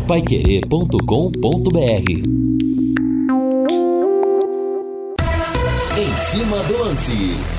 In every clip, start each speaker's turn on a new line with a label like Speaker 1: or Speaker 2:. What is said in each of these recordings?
Speaker 1: paiquerê.com.br. Em cima do lance.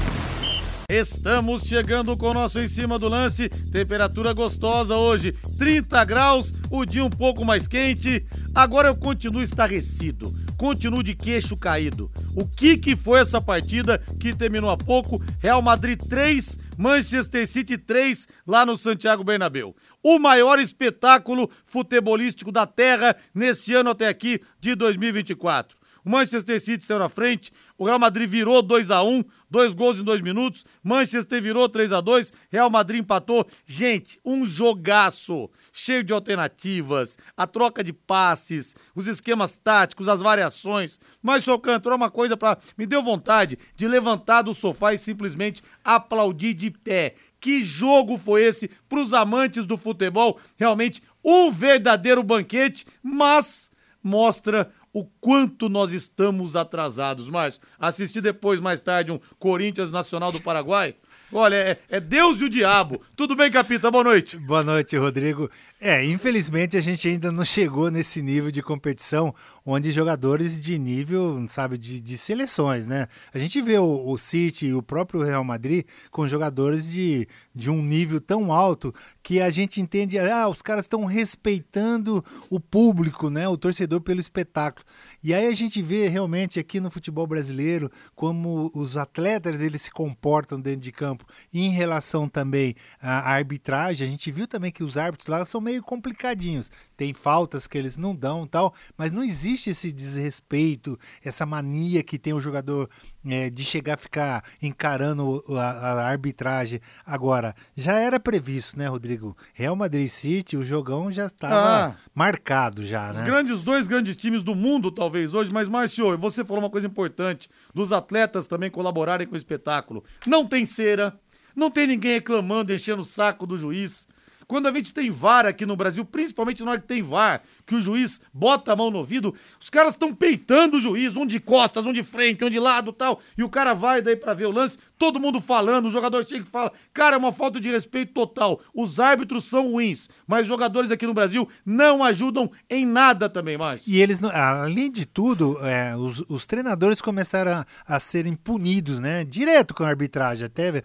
Speaker 2: Estamos chegando com o nosso Em Cima do Lance, temperatura gostosa hoje, 30 graus, o dia um pouco mais quente. Agora eu continuo estarrecido, continuo de queixo caído. O que foi essa partida que terminou há pouco? Real Madrid 3, Manchester City 3, lá no Santiago Bernabéu. O maior espetáculo futebolístico da Terra nesse ano até aqui de 2024. O Manchester City saiu na frente, o Real Madrid virou 2-1, 2 gols em 2 minutos, Manchester virou 3-2, Real Madrid empatou. Gente, um jogaço, cheio de alternativas, a troca de passes, os esquemas táticos, as variações. Mas, seu Cantor, uma coisa me deu vontade de levantar do sofá e simplesmente aplaudir de pé. Que jogo foi esse pros amantes do futebol? Realmente um verdadeiro banquete, mas mostra o quanto nós estamos atrasados. Mas assisti depois, mais tarde, um Corinthians Nacional do Paraguai. Olha, é Deus e o diabo. Tudo bem, Capita? Boa noite.
Speaker 3: Boa noite, Rodrigo. Infelizmente a gente ainda não chegou nesse nível de competição onde jogadores de nível, sabe, de seleções, né? A gente vê o City e o próprio Real Madrid com jogadores de um nível tão alto que a gente entende, os caras estão respeitando o público, né? O torcedor pelo espetáculo. E aí a gente vê realmente aqui no futebol brasileiro como os atletas eles se comportam dentro de campo em relação também à arbitragem. A gente viu também que os árbitros lá são meio complicadinhos, tem faltas que eles não dão tal, mas não existe esse desrespeito, essa mania que tem o jogador de chegar a ficar encarando a arbitragem. Agora, já era previsto, né, Rodrigo? Real Madrid City, o jogão já estava marcado já, né?
Speaker 2: Os dois grandes times do mundo, talvez, hoje, mas, Márcio, você falou uma coisa importante, dos atletas também colaborarem com o espetáculo. Não tem cera, não tem ninguém reclamando, enchendo o saco do juiz. Quando a gente tem VAR aqui no Brasil, principalmente na hora que tem VAR, que o juiz bota a mão no ouvido, os caras estão peitando o juiz, um de costas, um de frente, um de lado e tal, e o cara vai daí pra ver o lance, todo mundo falando, o jogador chega e fala, cara, é uma falta de respeito total. Os árbitros são ruins, mas os jogadores aqui no Brasil não ajudam em nada também, Márcio.
Speaker 3: E eles, além de tudo, os treinadores começaram a serem punidos, né, direto com a arbitragem. Até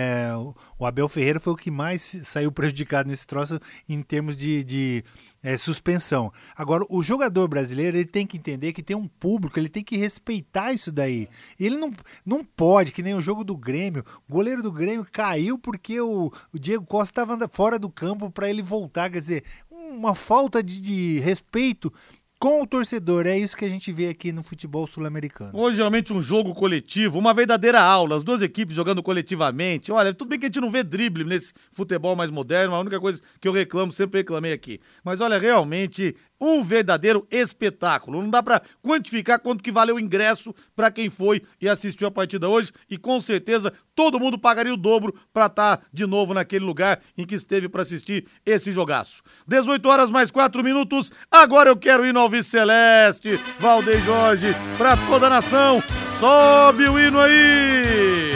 Speaker 3: o Abel Ferreira foi o que mais saiu prejudicado nesse troço em termos de suspensão. Agora, o jogador brasileiro ele tem que entender que tem um público, ele tem que respeitar isso daí. Ele não pode, que nem o jogo do Grêmio, o goleiro do Grêmio caiu porque o Diego Costa estava fora do campo para ele voltar, quer dizer, uma falta de respeito com o torcedor. É isso que a gente vê aqui no futebol sul-americano.
Speaker 2: Hoje, realmente, um jogo coletivo, uma verdadeira aula, as duas equipes jogando coletivamente. Olha, tudo bem que a gente não vê drible nesse futebol mais moderno, a única coisa que eu reclamo, sempre reclamei aqui. Mas olha, realmente, um verdadeiro espetáculo. Não dá pra quantificar quanto que valeu o ingresso pra quem foi e assistiu a partida hoje, e com certeza todo mundo pagaria o dobro pra estar de novo naquele lugar em que esteve pra assistir esse jogaço. 18 horas mais 4 minutos, agora eu quero ir no Alves Celeste, Valdeir Jorge, pra toda a nação, sobe o hino aí!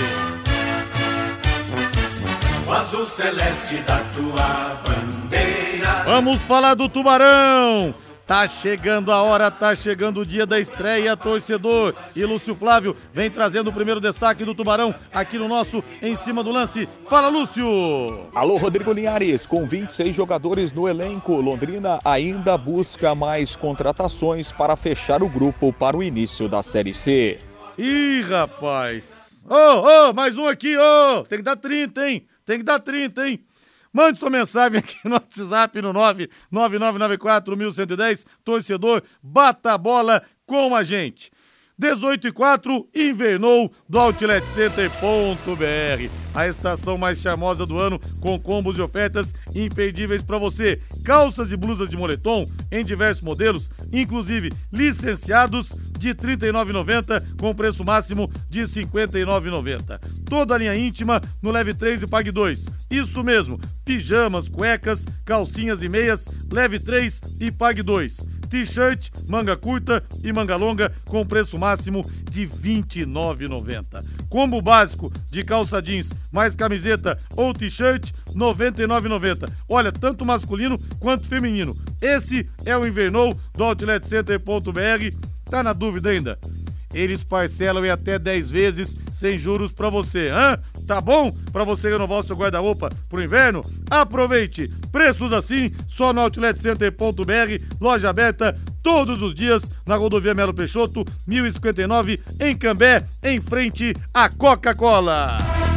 Speaker 4: O azul celeste da tua bandeira.
Speaker 2: Vamos falar do Tubarão! Tá chegando a hora, tá chegando o dia da estreia, torcedor. E Lúcio Flávio vem trazendo o primeiro destaque do Tubarão aqui no nosso Em Cima do Lance. Fala, Lúcio!
Speaker 5: Alô, Rodrigo Linhares. Com 26 jogadores no elenco, Londrina ainda busca mais contratações para fechar o grupo para o início da Série C.
Speaker 2: Ih, rapaz! Mais um aqui, tem que dar 30, hein? Tem que dar 30, hein? Mande sua mensagem aqui no WhatsApp no 99994-1110. Torcedor, bata a bola com a gente. 18h04, invernou do OutletCenter.br. A estação mais charmosa do ano, com combos e ofertas imperdíveis para você. Calças e blusas de moletom em diversos modelos, inclusive licenciados, de R$ 39,90 com preço máximo de R$ 59,90. Toda a linha íntima no Leve 3 e Pague 2. Isso mesmo, pijamas, cuecas, calcinhas e meias, Leve 3 e Pague 2. t-shirt, manga curta e manga longa com preço máximo de R$ 29,90. Combo básico de calça jeans mais camiseta ou t-shirt, R$ 99,90. Olha, tanto masculino quanto feminino. Esse é o Invernou do OutletCenter.br. Tá na dúvida ainda? Eles parcelam em até 10 vezes sem juros pra você, hã? Tá bom? Pra você renovar o seu guarda-roupa pro inverno? Aproveite! Preços assim só no OutletCenter.br, loja aberta todos os dias na rodovia Melo Peixoto, 1059, em Cambé, em frente à Coca-Cola.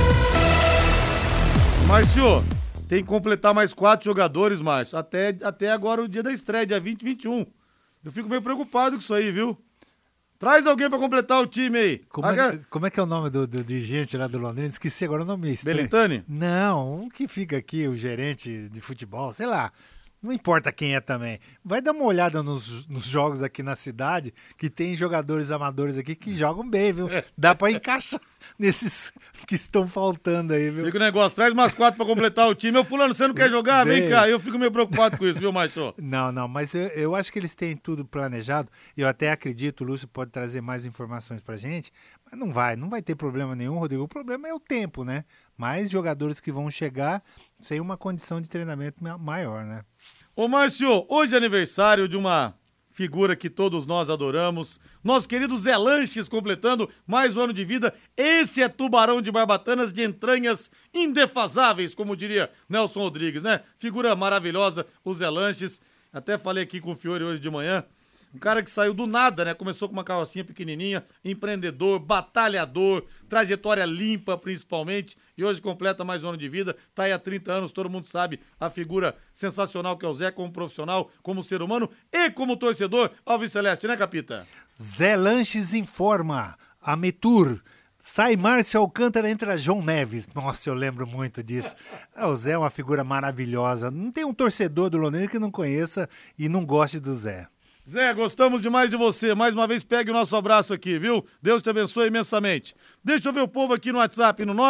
Speaker 2: Márcio, tem que completar mais 4 jogadores, Márcio, até agora o dia da estreia, dia 20 e 21. Eu fico meio preocupado com isso aí, viu? Traz alguém pra completar o time aí.
Speaker 3: Como é que é o nome do dirigente lá do Londrina? Esqueci agora o nome.
Speaker 2: Belintani?
Speaker 3: Não, um que fica aqui, o gerente de futebol, sei lá. Não importa quem é também. Vai dar uma olhada nos jogos aqui na cidade, que tem jogadores amadores aqui que jogam bem, viu? Dá pra encaixar nesses que estão faltando aí, viu?
Speaker 2: Fica o negócio, traz umas 4 pra completar o time. Ô, fulano, você não quer jogar? Vem cá. Eu fico meio preocupado com isso, viu, Márcio?
Speaker 3: Não, mas eu acho que eles têm tudo planejado. Eu até acredito, o Lúcio pode trazer mais informações pra gente, mas não vai ter problema nenhum, Rodrigo. O problema é o tempo, né? Mais jogadores que vão chegar sem uma condição de treinamento maior, né?
Speaker 2: Ô, Márcio, hoje é aniversário de uma figura que todos nós adoramos, nosso querido Zé Lanches completando mais um ano de vida. Esse é tubarão de barbatanas de entranhas indefasáveis, como diria Nelson Rodrigues, né? Figura maravilhosa, o Zé Lanches. Até falei aqui com o Fiore hoje de manhã. Um cara que saiu do nada, né? Começou com uma carrocinha pequenininha, empreendedor, batalhador, trajetória limpa principalmente, e hoje completa mais um ano de vida, tá aí há 30 anos, todo mundo sabe a figura sensacional que é o Zé como profissional, como ser humano e como torcedor. Alves Celeste, né, Capita?
Speaker 3: Zé Lanches informa, a Metur, sai Márcio Alcântara, entra João Neves. Nossa, eu lembro muito disso. O Zé é uma figura maravilhosa, não tem um torcedor do Londrina que não conheça e não goste do Zé.
Speaker 2: Zé, gostamos demais de você. Mais uma vez, pegue o nosso abraço aqui, viu? Deus te abençoe imensamente. Deixa eu ver o povo aqui no WhatsApp, no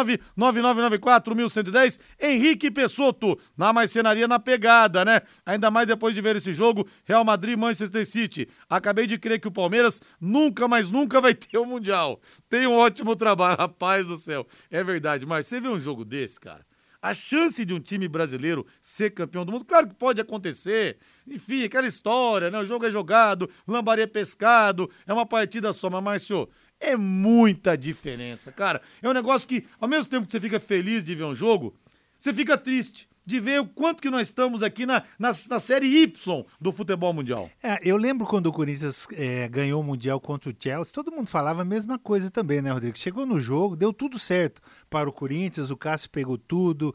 Speaker 2: 99994-1110. Henrique Pessotto, na marcenaria na pegada, né? Ainda mais depois de ver esse jogo, Real Madrid, Manchester City. Acabei de crer que o Palmeiras nunca, mas nunca vai ter o Mundial. Tem um ótimo trabalho, rapaz do céu. É verdade, mas você vê um jogo desse, cara? A chance de um time brasileiro ser campeão do mundo, claro que pode acontecer. Enfim, aquela história, né? O jogo é jogado, lambaria é pescado, é uma partida só, mas, Márcio, é muita diferença, cara. É um negócio que, ao mesmo tempo que você fica feliz de ver um jogo, você fica triste de ver o quanto que nós estamos aqui na série Y do futebol mundial.
Speaker 3: Eu lembro quando o Corinthians ganhou o Mundial contra o Chelsea, todo mundo falava a mesma coisa também, né, Rodrigo? Chegou no jogo, deu tudo certo para o Corinthians, o Cássio pegou tudo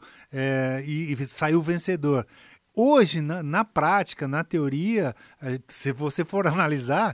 Speaker 3: e saiu vencedor. Hoje, na prática, na teoria, se você for analisar,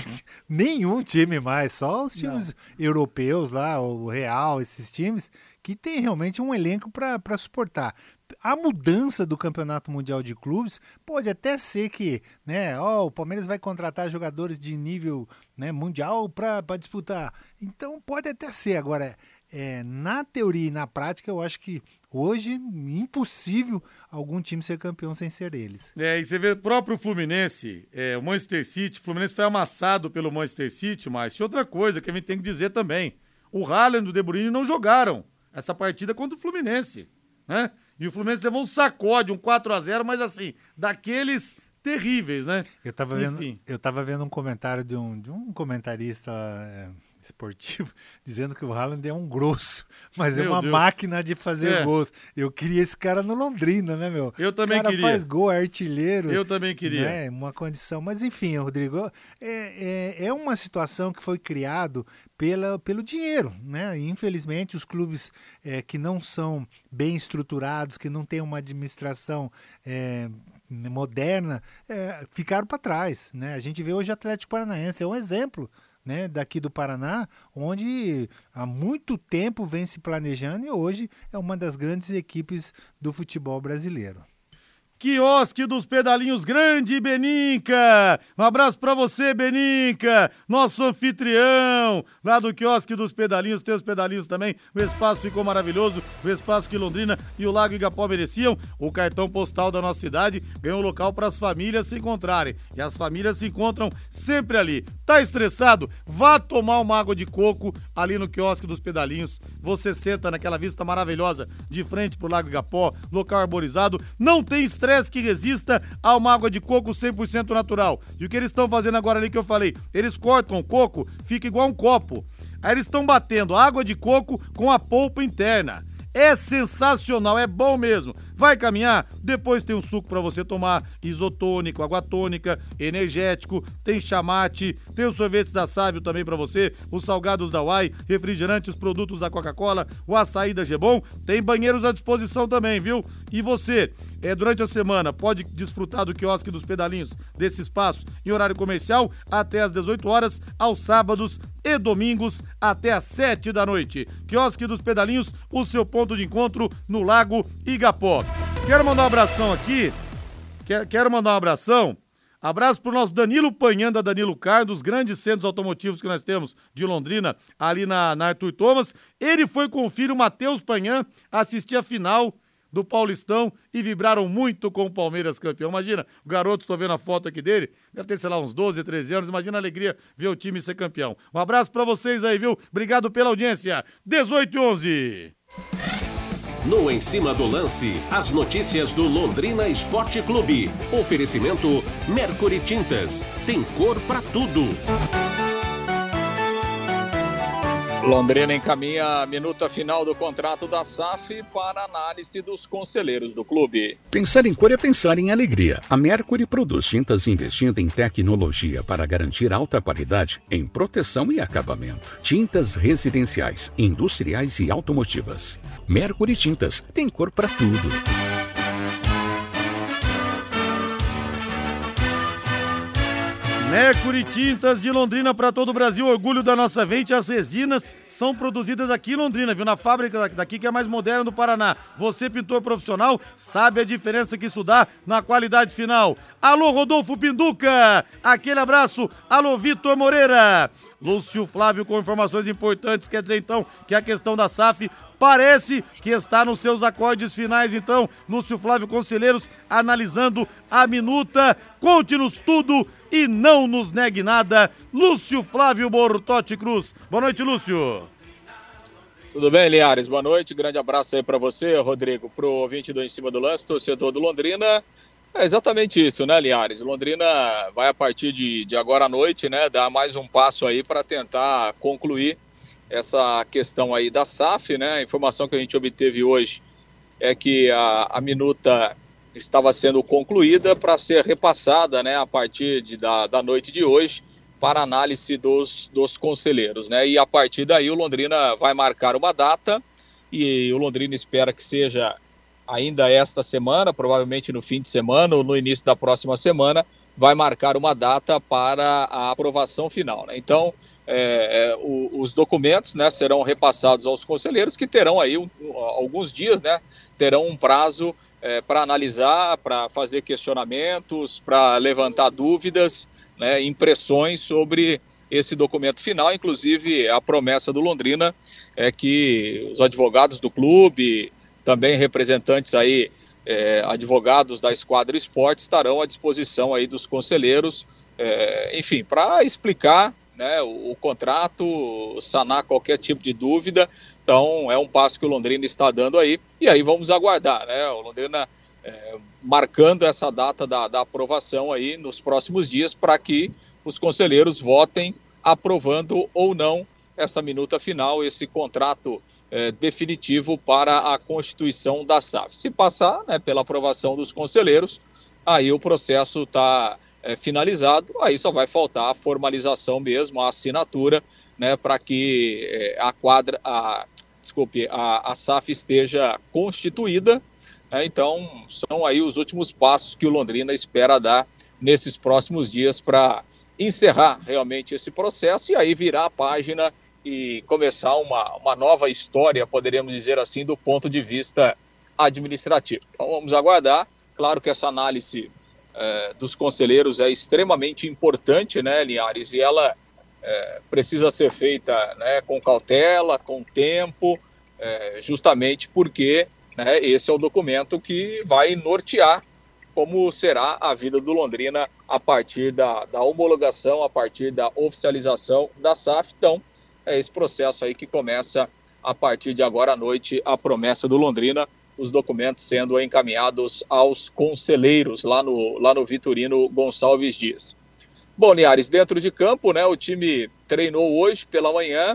Speaker 3: nenhum time mais, só os times europeus lá, o Real, esses times, que tem realmente um elenco para suportar. A mudança do Campeonato Mundial de Clubes pode até ser que, né, o Palmeiras vai contratar jogadores de nível, né, mundial para disputar. Então pode até ser. Agora, na teoria e na prática, eu acho que hoje impossível algum time ser campeão sem ser eles.
Speaker 2: E você vê o próprio Fluminense, o Manchester City, o Fluminense foi amassado pelo Manchester City, mas outra coisa que a gente tem que dizer também, o Haaland e o De Bruyne não jogaram essa partida contra o Fluminense, né? E o Fluminense levou um sacode, um 4-0, mas assim, daqueles terríveis, né?
Speaker 3: Eu tava vendo um comentário de um comentarista esportivo dizendo que o Haaland é um grosso, mas
Speaker 2: Meu
Speaker 3: é uma
Speaker 2: Deus.
Speaker 3: máquina de fazer gols. Eu queria esse cara no Londrina, né, meu?
Speaker 2: Eu também
Speaker 3: queria. O cara faz gol, é artilheiro.
Speaker 2: Eu também queria.
Speaker 3: Né? Uma condição. Mas enfim, Rodrigo, é uma situação que foi criado pelo dinheiro, né? E, infelizmente, os clubes que não são bem estruturados, que não têm uma administração moderna, ficaram para trás, né? A gente vê hoje o Atlético Paranaense, é um exemplo, né, daqui do Paraná, onde há muito tempo vem se planejando e hoje é uma das grandes equipes do futebol brasileiro.
Speaker 2: Quiosque dos Pedalinhos Grande, Beninca. Um abraço pra você, Beninca, nosso anfitrião lá do Quiosque dos Pedalinhos. Tem os pedalinhos também. O espaço ficou maravilhoso. O espaço que Londrina e o Lago Igapó mereciam. O cartão postal da nossa cidade ganhou um local para as famílias se encontrarem. E as famílias se encontram sempre ali. Tá estressado? Vá tomar uma água de coco ali no Quiosque dos Pedalinhos. Você senta naquela vista maravilhosa de frente pro Lago Igapó, local arborizado. Não tem estresse que resista a uma água de coco 100% natural. E o que eles estão fazendo agora ali que eu falei? Eles cortam o coco, fica igual um copo. Aí eles estão batendo água de coco com a polpa interna. É sensacional, é bom mesmo. Vai caminhar? Depois tem um suco pra você tomar, isotônico, água tônica, energético, tem chamate, tem os sorvetes da Sávio também pra você, os salgados da Uai, refrigerante, os produtos da Coca-Cola, o açaí da Gebon, tem banheiros à disposição também, viu? E você, durante a semana, pode desfrutar do Quiosque dos Pedalinhos, desse espaço, em horário comercial, até às 18 horas, aos sábados e domingos, até às 7 da noite. Quiosque dos Pedalinhos, o seu ponto de encontro no Lago Igapó. Quero mandar um abração aqui, abraço pro nosso Danilo Panhanda, Danilo Car, dos grandes centros automotivos que nós temos de Londrina, ali na Arthur Thomas. Ele foi com o filho Matheus Panhan assistir a final do Paulistão e vibraram muito com o Palmeiras campeão. Imagina, o garoto, tô vendo a foto aqui dele, deve ter, sei lá, uns 12, 13 anos, imagina a alegria ver o time ser campeão. Um abraço pra vocês aí, viu? Obrigado pela audiência. 18h11.
Speaker 1: No Em Cima do Lance, as notícias do Londrina Esporte Clube. Oferecimento Mercury Tintas. Tem cor pra tudo.
Speaker 5: Londrina encaminha a minuta final do contrato da SAF para análise dos conselheiros do clube.
Speaker 6: Pensar em cor é pensar em alegria. A Mercury produz tintas investindo em tecnologia para garantir alta qualidade em proteção e acabamento. Tintas residenciais, industriais e automotivas. Mercury Tintas, tem cor para tudo.
Speaker 2: Mercury Tintas de Londrina para todo o Brasil, orgulho da nossa vente. As resinas são produzidas aqui em Londrina, viu? Na fábrica daqui que é mais moderna do Paraná. Você, pintor profissional, sabe a diferença que isso dá na qualidade final. Alô, Rodolfo Pinduca, aquele abraço. Alô, Vitor Moreira. Lúcio Flávio com informações importantes, quer dizer então que a questão da SAF parece que está nos seus acordes finais. Então, Lúcio Flávio, conselheiros, analisando a minuta. Conte-nos tudo e não nos negue nada. Lúcio Flávio Bortotti Cruz. Boa noite, Lúcio.
Speaker 5: Tudo bem, Linhares? Boa noite. Grande abraço aí para você, Rodrigo, pro ouvinte do Em Cima do Lance, torcedor do Londrina. É exatamente isso, né, Linhares? Londrina vai, a partir de agora à noite, né, dar mais um passo aí para tentar concluir essa questão aí da SAF, né? A informação que a gente obteve hoje é que a minuta estava sendo concluída para ser repassada, né, a partir da noite de hoje para análise dos conselheiros, né? E a partir daí o Londrina vai marcar uma data e o Londrina espera que seja ainda esta semana, provavelmente no fim de semana ou no início da próxima semana, vai marcar uma data para a aprovação final, né? Então, os documentos, né, serão repassados aos conselheiros, que terão aí alguns dias, né, terão um prazo para analisar, para fazer questionamentos, para levantar dúvidas, né, impressões sobre esse documento final. Inclusive, a promessa do Londrina é que os advogados do clube, também representantes aí, advogados da Esquadra Esporte, estarão à disposição aí dos conselheiros, enfim, para explicar, né, o contrato, sanar qualquer tipo de dúvida. Então é um passo que o Londrina está dando aí, e aí vamos aguardar, né, o Londrina marcando essa data da aprovação aí nos próximos dias, para que os conselheiros votem aprovando ou não essa minuta final, esse contrato definitivo para a constituição da SAF. Se passar, né, pela aprovação dos conselheiros, aí o processo está finalizado, aí só vai faltar a formalização mesmo, a assinatura, né, para que a SAF esteja constituída. Então, são aí os últimos passos que o Londrina espera dar nesses próximos dias para encerrar realmente esse processo e aí virar a página e começar uma nova história, poderíamos dizer assim, do ponto de vista administrativo. Então, vamos aguardar. Claro que essa análise dos conselheiros é extremamente importante, né, Linhares? E ela precisa ser feita, né, com cautela, com tempo, justamente porque, né, esse é o documento que vai nortear como será a vida do Londrina a partir da homologação, a partir da oficialização da SAF. Então, é esse processo aí que começa a partir de agora à noite, a promessa do Londrina, os documentos sendo encaminhados aos conselheiros lá no Vitorino Gonçalves Dias. Bom, Linhares, dentro de campo, né, o time treinou hoje pela manhã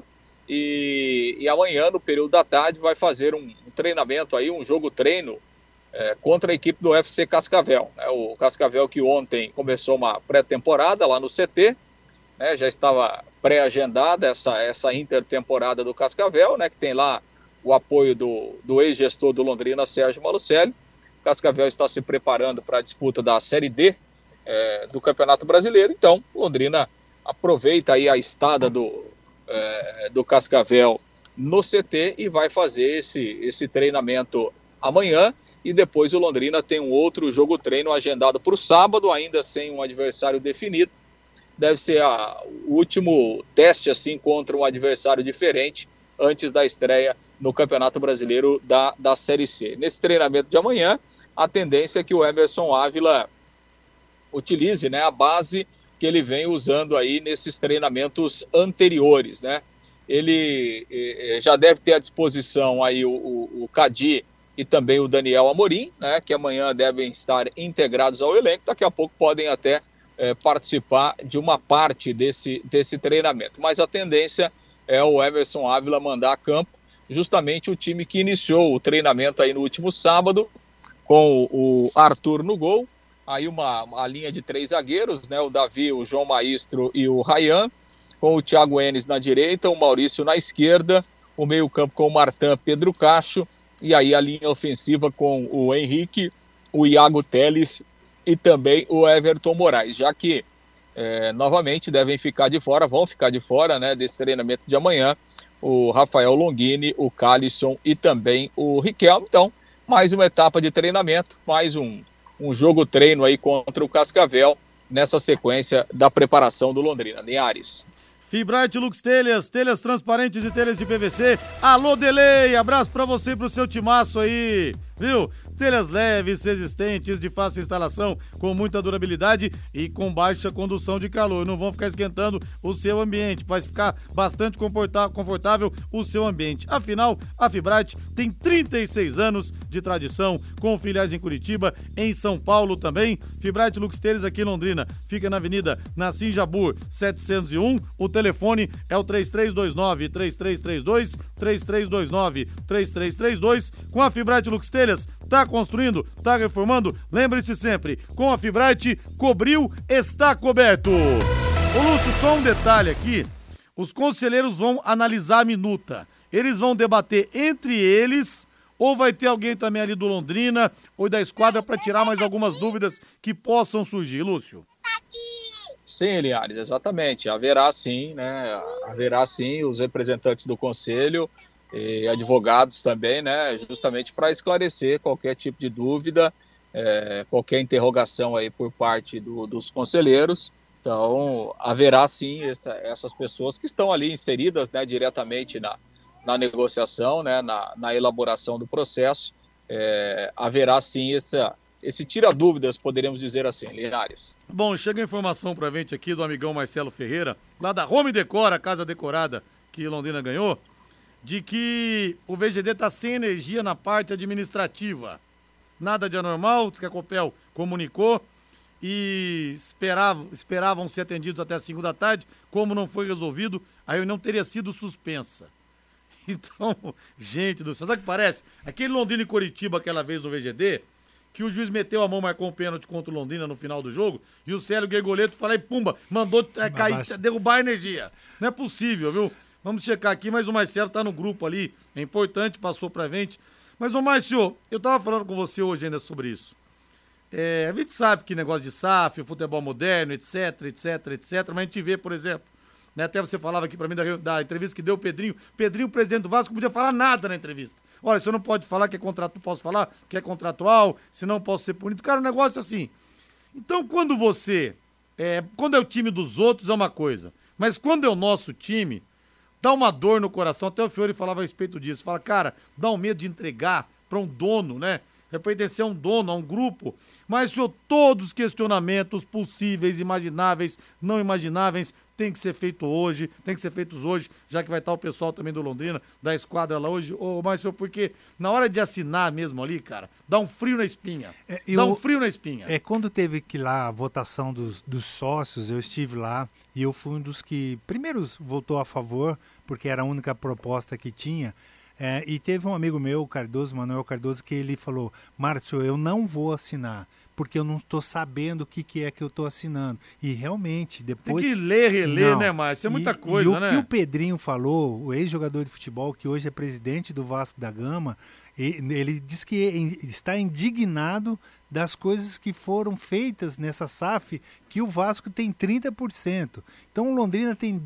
Speaker 5: e amanhã, no período da tarde, vai fazer um treinamento aí, um jogo-treino contra a equipe do FC Cascavel. Né? O Cascavel que ontem começou uma pré-temporada lá no CT, né? Já estava pré-agendada essa intertemporada do Cascavel, né? Que tem lá o apoio do ex-gestor do Londrina, Sérgio Malucelli. O Cascavel está se preparando para a disputa da Série D do Campeonato Brasileiro. Então, Londrina aproveita aí a estada do Cascavel no CT e vai fazer esse treinamento amanhã. E depois o Londrina tem um outro jogo-treino agendado para o sábado, ainda sem um adversário definido. Deve ser o último teste assim contra um adversário diferente antes da estreia no Campeonato Brasileiro da Série C. Nesse treinamento de amanhã, a tendência é que o Emerson Ávila utilize, né, a base que ele vem usando aí nesses treinamentos anteriores, né? Ele já deve ter à disposição aí o Cadi e também o Daniel Amorim, né, que amanhã devem estar integrados ao elenco, daqui a pouco podem até participar de uma parte desse treinamento. Mas a tendência é o Emerson Ávila mandar a campo justamente o time que iniciou o treinamento aí no último sábado, com o Arthur no gol, aí uma linha de 3 zagueiros, né, o Davi, o João Maestro e o Rayan, com o Thiago Enes na direita, o Maurício na esquerda, o meio-campo com o Martin, Pedro Cacho, e aí a linha ofensiva com o Henrique, o Iago Teles e também o Everton Moraes, já que novamente vão ficar de fora, né, desse treinamento de amanhã, o Rafael Longini, o Calisson e também o Riquelme. Então, mais uma etapa de treinamento, mais um jogo-treino aí contra o Cascavel, nessa sequência da preparação do Londrina. Linhares.
Speaker 2: Fibrate Lux Telhas, telhas transparentes e telhas de PVC. Alô, Delay, abraço pra você e pro seu timaço aí, viu? Telhas leves, resistentes, de fácil instalação, com muita durabilidade e com baixa condução de calor. Não vão ficar esquentando o seu ambiente, vai ficar bastante confortável o seu ambiente. Afinal, a Fibrate tem 36 anos de tradição, com filiais em Curitiba, em São Paulo também. Fibrate Lux Telhas aqui em Londrina, fica na Avenida Nassim Jabur 701. O telefone é o 3329-3332, 3329-3332. Com a Fibrate Lux Telhas, tá construindo, tá reformando? Lembre-se sempre, com a Fibrate, cobriu, está coberto. Ô Lúcio, só um detalhe aqui, os conselheiros vão analisar a minuta, eles vão debater entre eles, ou vai ter alguém também ali do Londrina, ou da esquadra, para tirar mais algumas dúvidas que possam surgir, Lúcio?
Speaker 5: Sim, Linhares, exatamente, haverá sim, né, os representantes do conselho, e advogados também, né, justamente para esclarecer qualquer tipo de dúvida, qualquer interrogação aí por parte dos conselheiros. Então, haverá sim essas pessoas que estão ali inseridas, né, diretamente na negociação, né, na elaboração do processo. Haverá sim esse tira-dúvidas, poderíamos dizer assim, Linhares.
Speaker 2: Bom, chega a informação pra gente aqui do amigão Marcelo Ferreira, lá da Home Decor, a casa decorada que Londrina ganhou, de que o VGD está sem energia na parte administrativa. Nada de anormal, diz que a Copel comunicou e esperavam ser atendidos até as 5 da tarde. Como não foi resolvido, a reunião teria sido suspensa. Então, gente do céu, sabe o que parece? Aquele Londrina e Coritiba, aquela vez no VGD, que o juiz meteu a mão, marcou um pênalti contra o Londrina no final do jogo, e o Célio Guergoleto falou e pumba, mandou derrubar a energia. Não é possível, viu? Vamos checar aqui, mas o Marcelo tá no grupo ali, é importante, passou pra gente. Mas, ô Márcio, eu tava falando com você hoje ainda sobre isso. A gente sabe que negócio de SAF, futebol moderno, etc, mas a gente vê, por exemplo, né, até você falava aqui pra mim da entrevista que deu o Pedrinho, o presidente do Vasco, não podia falar nada na entrevista. olha, você não pode falar que é contrato, não posso falar que é contratual, se não posso ser punido. Cara, o negócio é assim. Então, quando é o time dos outros é uma coisa, mas quando é o nosso time, dá uma dor no coração. Até o Fiori falava a respeito disso. Fala, cara, dá um medo de entregar para um dono, né? É pertencer a um dono, a um grupo. Mas, senhor, todos os questionamentos possíveis, imagináveis, não imagináveis, tem que ser feito hoje, tem que ser feitos hoje, já que vai estar o pessoal também do Londrina, da esquadra lá hoje. Mas, senhor, porque na hora de assinar mesmo ali, cara, dá um frio na espinha. Dá um frio na espinha.
Speaker 3: Quando teve que lá a votação dos sócios, eu estive lá e eu fui um dos que primeiros votou a favor, porque era a única proposta que tinha. E teve um amigo meu, Manuel Cardoso, que ele falou, Márcio, eu não vou assinar, porque eu não estou sabendo o que é que eu estou assinando. E realmente, depois...
Speaker 2: Tem que ler, reler, né, Márcio? Isso é muita coisa, né?
Speaker 3: E o que o Pedrinho falou, o ex-jogador de futebol, que hoje é presidente do Vasco da Gama, ele diz que está indignado das coisas que foram feitas nessa SAF, que o Vasco tem 30%. Então o Londrina tem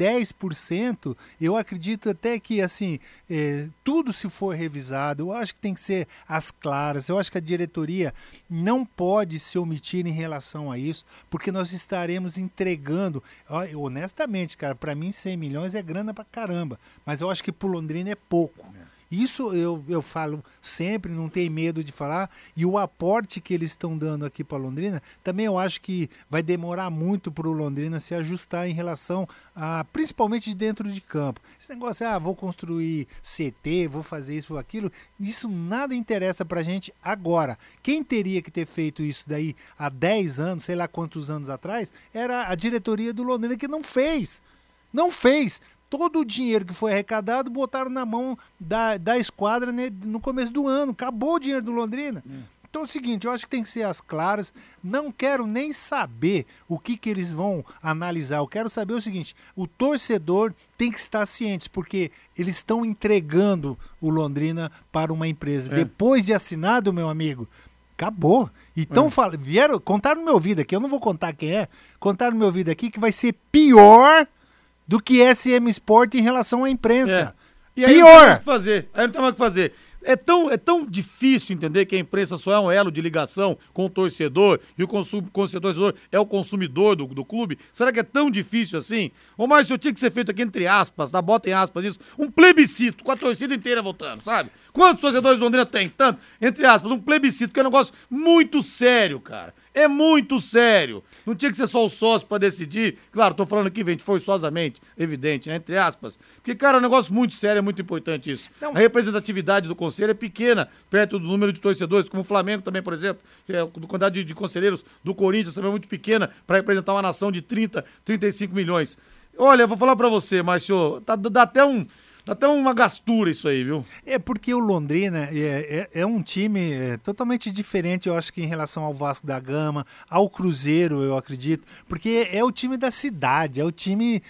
Speaker 3: 10%. Eu acredito até que, assim, tudo se for revisado, eu acho que tem que ser às claras. Eu acho que a diretoria não pode se omitir em relação a isso, porque nós estaremos entregando, honestamente, cara, para mim 100 milhões é grana pra caramba, mas eu acho que pro Londrina é pouco. Isso eu falo sempre, não tenho medo de falar, e o aporte que eles estão dando aqui para Londrina, também eu acho que vai demorar muito para o Londrina se ajustar em relação a, principalmente dentro de campo. Esse negócio, vou construir CT, vou fazer isso ou aquilo, isso nada interessa para a gente agora. Quem teria que ter feito isso daí há 10 anos, sei lá quantos anos atrás, era a diretoria do Londrina, que não fez. Não fez. Todo o dinheiro que foi arrecadado botaram na mão da esquadra, né, no começo do ano. Acabou o dinheiro do Londrina. Então é o seguinte, eu acho que tem que ser às claras. Não quero nem saber o que eles vão analisar. Eu quero saber o seguinte, o torcedor tem que estar ciente, porque eles estão entregando o Londrina para uma empresa. Depois de assinado, meu amigo, acabou. Então contaram no meu ouvido aqui, eu não vou contar quem é, contaram no meu ouvido aqui que vai ser pior do que SM Sport em relação à imprensa.
Speaker 2: E aí
Speaker 3: pior!
Speaker 2: Não tem mais o que fazer. É tão difícil entender que a imprensa só é um elo de ligação com o torcedor e o torcedor é o consumidor do clube. Será que é tão difícil assim? Ô, Márcio, tinha que ser feito aqui entre aspas, tá? Bota em aspas isso, um plebiscito com a torcida inteira votando, sabe? Quantos torcedores do Londrina tem? Tanto, entre aspas, um plebiscito, que é um negócio muito sério, cara. É muito sério. Não tinha que ser só o sócio pra decidir. Claro, tô falando aqui, gente, forçosamente, evidente, né? Entre aspas. Porque, cara, é um negócio muito sério, é muito importante isso. Não. A representatividade do conselho é pequena, perto do número de torcedores, como o Flamengo também, por exemplo. A quantidade de conselheiros do Corinthians também é muito pequena para representar uma nação de 30, 35 milhões. Olha, eu vou falar pra você, Márcio, dá até uma gastura isso aí, viu?
Speaker 3: É porque o Londrina é um time totalmente diferente, eu acho que em relação ao Vasco da Gama, ao Cruzeiro, eu acredito, porque é o time da cidade, é o time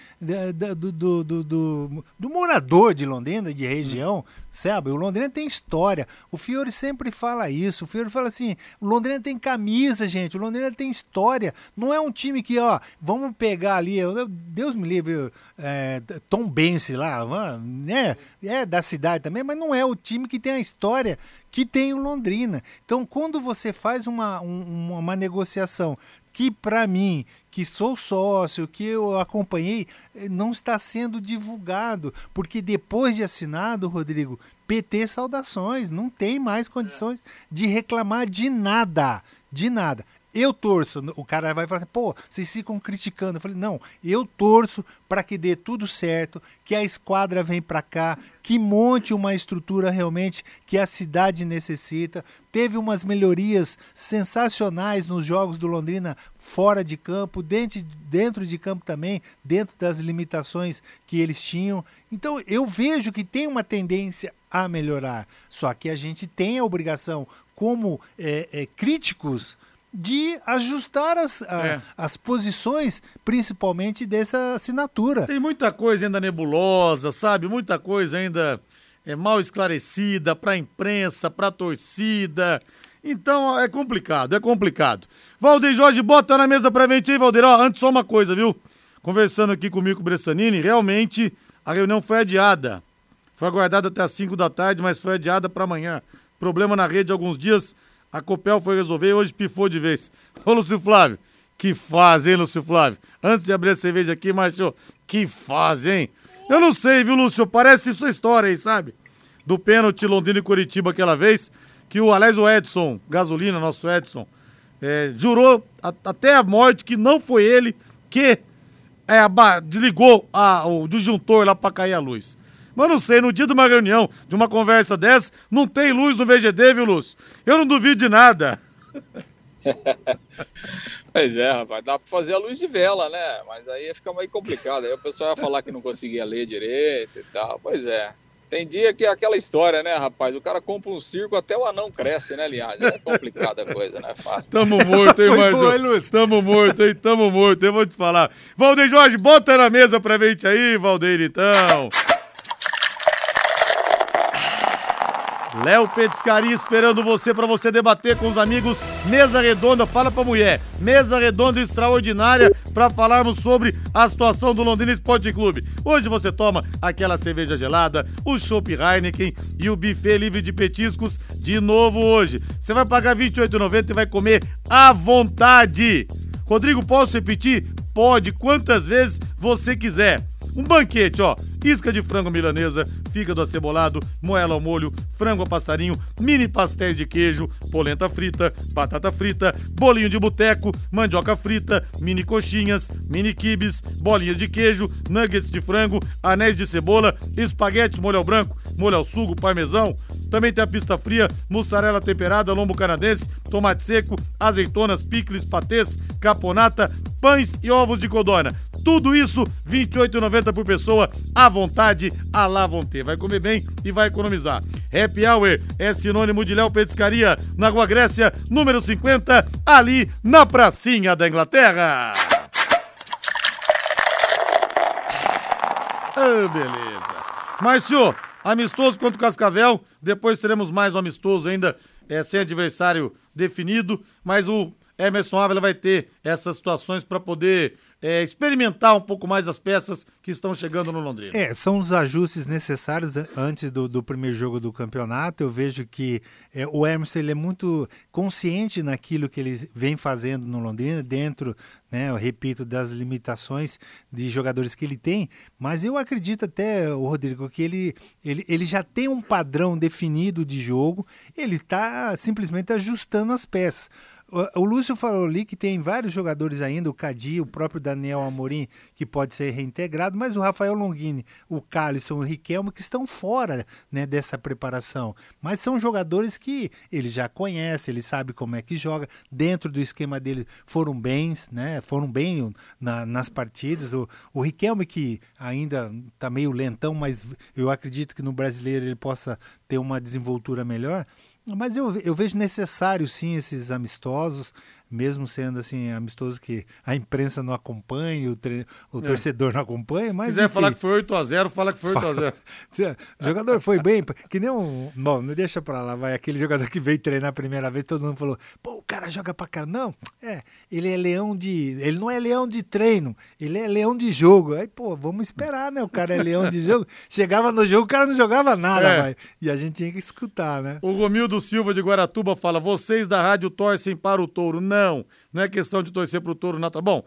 Speaker 3: do morador de Londrina, de região, sabe? O Londrina tem história, o Fiori sempre fala isso, o Fiori fala assim, o Londrina tem camisa, gente, o Londrina tem história, não é um time que, vamos pegar ali, Deus me livre, Tombense lá, é da cidade também, mas não é o time que tem a história que tem o Londrina. Então, quando você faz uma negociação que, para mim, que sou sócio, que eu acompanhei, não está sendo divulgado, porque depois de assinado, Rodrigo, PT saudações, não tem mais condições de reclamar de nada, Eu torço, o cara vai falar assim, vocês ficam criticando. Eu falei, não, eu torço para que dê tudo certo, que a esquadra vem para cá, que monte uma estrutura realmente que a cidade necessita. Teve umas melhorias sensacionais nos jogos do Londrina fora de campo, dentro de campo também, dentro das limitações que eles tinham. Então eu vejo que tem uma tendência a melhorar, só que a gente tem a obrigação, como críticos, de ajustar as posições, principalmente dessa assinatura.
Speaker 2: Tem muita coisa ainda nebulosa, sabe? Muita coisa ainda mal esclarecida para a imprensa, para a torcida. Então é complicado. Valdeir Jorge, bota na mesa pra gente aí, Valdeir. Antes só uma coisa, viu? Conversando aqui comigo com o Bressanini, realmente a reunião foi adiada. foi aguardada até às 5 da tarde, mas foi adiada para amanhã. Problema na rede há alguns dias, a Copel foi resolver e hoje pifou de vez. Ô, Lúcio Flávio, que fase, hein, Lúcio Flávio? Antes de abrir a cerveja aqui, Márcio, que fase, hein? Eu não sei, viu, Lúcio? Parece sua história aí, sabe? Do pênalti Londrina e Curitiba aquela vez, que o Edson, Gasolina, nosso Edson, jurou até a morte que não foi ele que desligou o disjuntor lá pra cair a luz. Mas não sei, no dia de uma reunião, de uma conversa dessa, não tem luz no VGD, viu, Lúcio? Eu não duvido de nada.
Speaker 5: Pois é, rapaz, dá pra fazer a luz de vela, né? Mas aí ia ficar meio complicado. Aí o pessoal ia falar que não conseguia ler direito e tal. Pois é. Tem dia que é aquela história, né, rapaz? O cara compra um circo, até o anão cresce, né, aliás? É complicada a coisa, não é fácil.
Speaker 2: Tamo morto, hein, Marcelo? Tamo morto, hein? Eu vou te falar. Valdeir Jorge, bota na mesa pra gente aí, Valdeir, então. Léo Petiscaria esperando você pra você debater com os amigos. Mesa redonda, fala pra mulher. Mesa redonda extraordinária pra falarmos sobre a situação do Londrina Esporte Clube. Hoje você toma aquela cerveja gelada, o chopp Heineken e o buffet livre de petiscos de novo hoje. Você vai pagar R$ 28,90 e vai comer à vontade. Rodrigo, posso repetir? Pode, quantas vezes você quiser. Um banquete, ó, isca de frango milanesa, fígado acebolado, moela ao molho, frango a passarinho, mini pastéis de queijo, polenta frita, batata frita, bolinho de boteco, mandioca frita, mini coxinhas, mini quibes, bolinhas de queijo, nuggets de frango, anéis de cebola, espaguete, molho ao branco, molho ao sugo, parmesão. Também tem a pista fria, mussarela temperada, lombo canadense, tomate seco, azeitonas, picles, patês, caponata, pães e ovos de codorna. Tudo isso, R$ 28,90 por pessoa, à vontade, à la vontade. Vai comer bem e vai economizar. Happy Hour é sinônimo de Léo Petiscaria, na Rua Grécia, número 50, ali na pracinha da Inglaterra. Ah, beleza. Márcio, amistoso contra o Cascavel, depois teremos mais um amistoso ainda, sem adversário definido, mas o Emerson Ávila vai ter essas situações para poder experimentar um pouco mais as peças que estão chegando no Londrina.
Speaker 3: São os ajustes necessários antes do primeiro jogo do campeonato. Eu vejo que o Emerson ele é muito consciente naquilo que ele vem fazendo no Londrina, dentro, né, eu repito, das limitações de jogadores que ele tem, mas eu acredito até, o Rodrigo, que ele já tem um padrão definido de jogo, ele está simplesmente ajustando as peças. O Lúcio falou ali que tem vários jogadores ainda, o Cadi, o próprio Daniel Amorim, que pode ser reintegrado, mas o Rafael Longini, o Calisson, o Riquelme, que estão fora, né, dessa preparação. Mas são jogadores que ele já conhece, ele sabe como é que joga, dentro do esquema dele foram bem, né, nas partidas. O Riquelme, que ainda está meio lentão, mas eu acredito que no Brasileiro ele possa ter uma desenvoltura melhor. Mas eu vejo necessário, sim, esses amistosos, mesmo sendo assim, amistosos que a imprensa não acompanha, o torcedor não acompanha, mas...
Speaker 2: Se quiser falar que foi 8-0, fala que foi 8-0.
Speaker 3: O jogador foi bem, que nem Bom, não deixa pra lá, vai. Aquele jogador que veio treinar a primeira vez, todo mundo falou, pô, o cara joga pra caramba. Não, ele é ele não é leão de treino, ele é leão de jogo. Aí, pô, vamos esperar, né? O cara é leão de jogo. Chegava no jogo, o cara não jogava nada, vai. E a gente tinha que escutar, né?
Speaker 2: O Romildo Silva de Guaratuba fala, vocês da rádio torcem para o Touro. Não é questão de torcer pro Touro. Bom,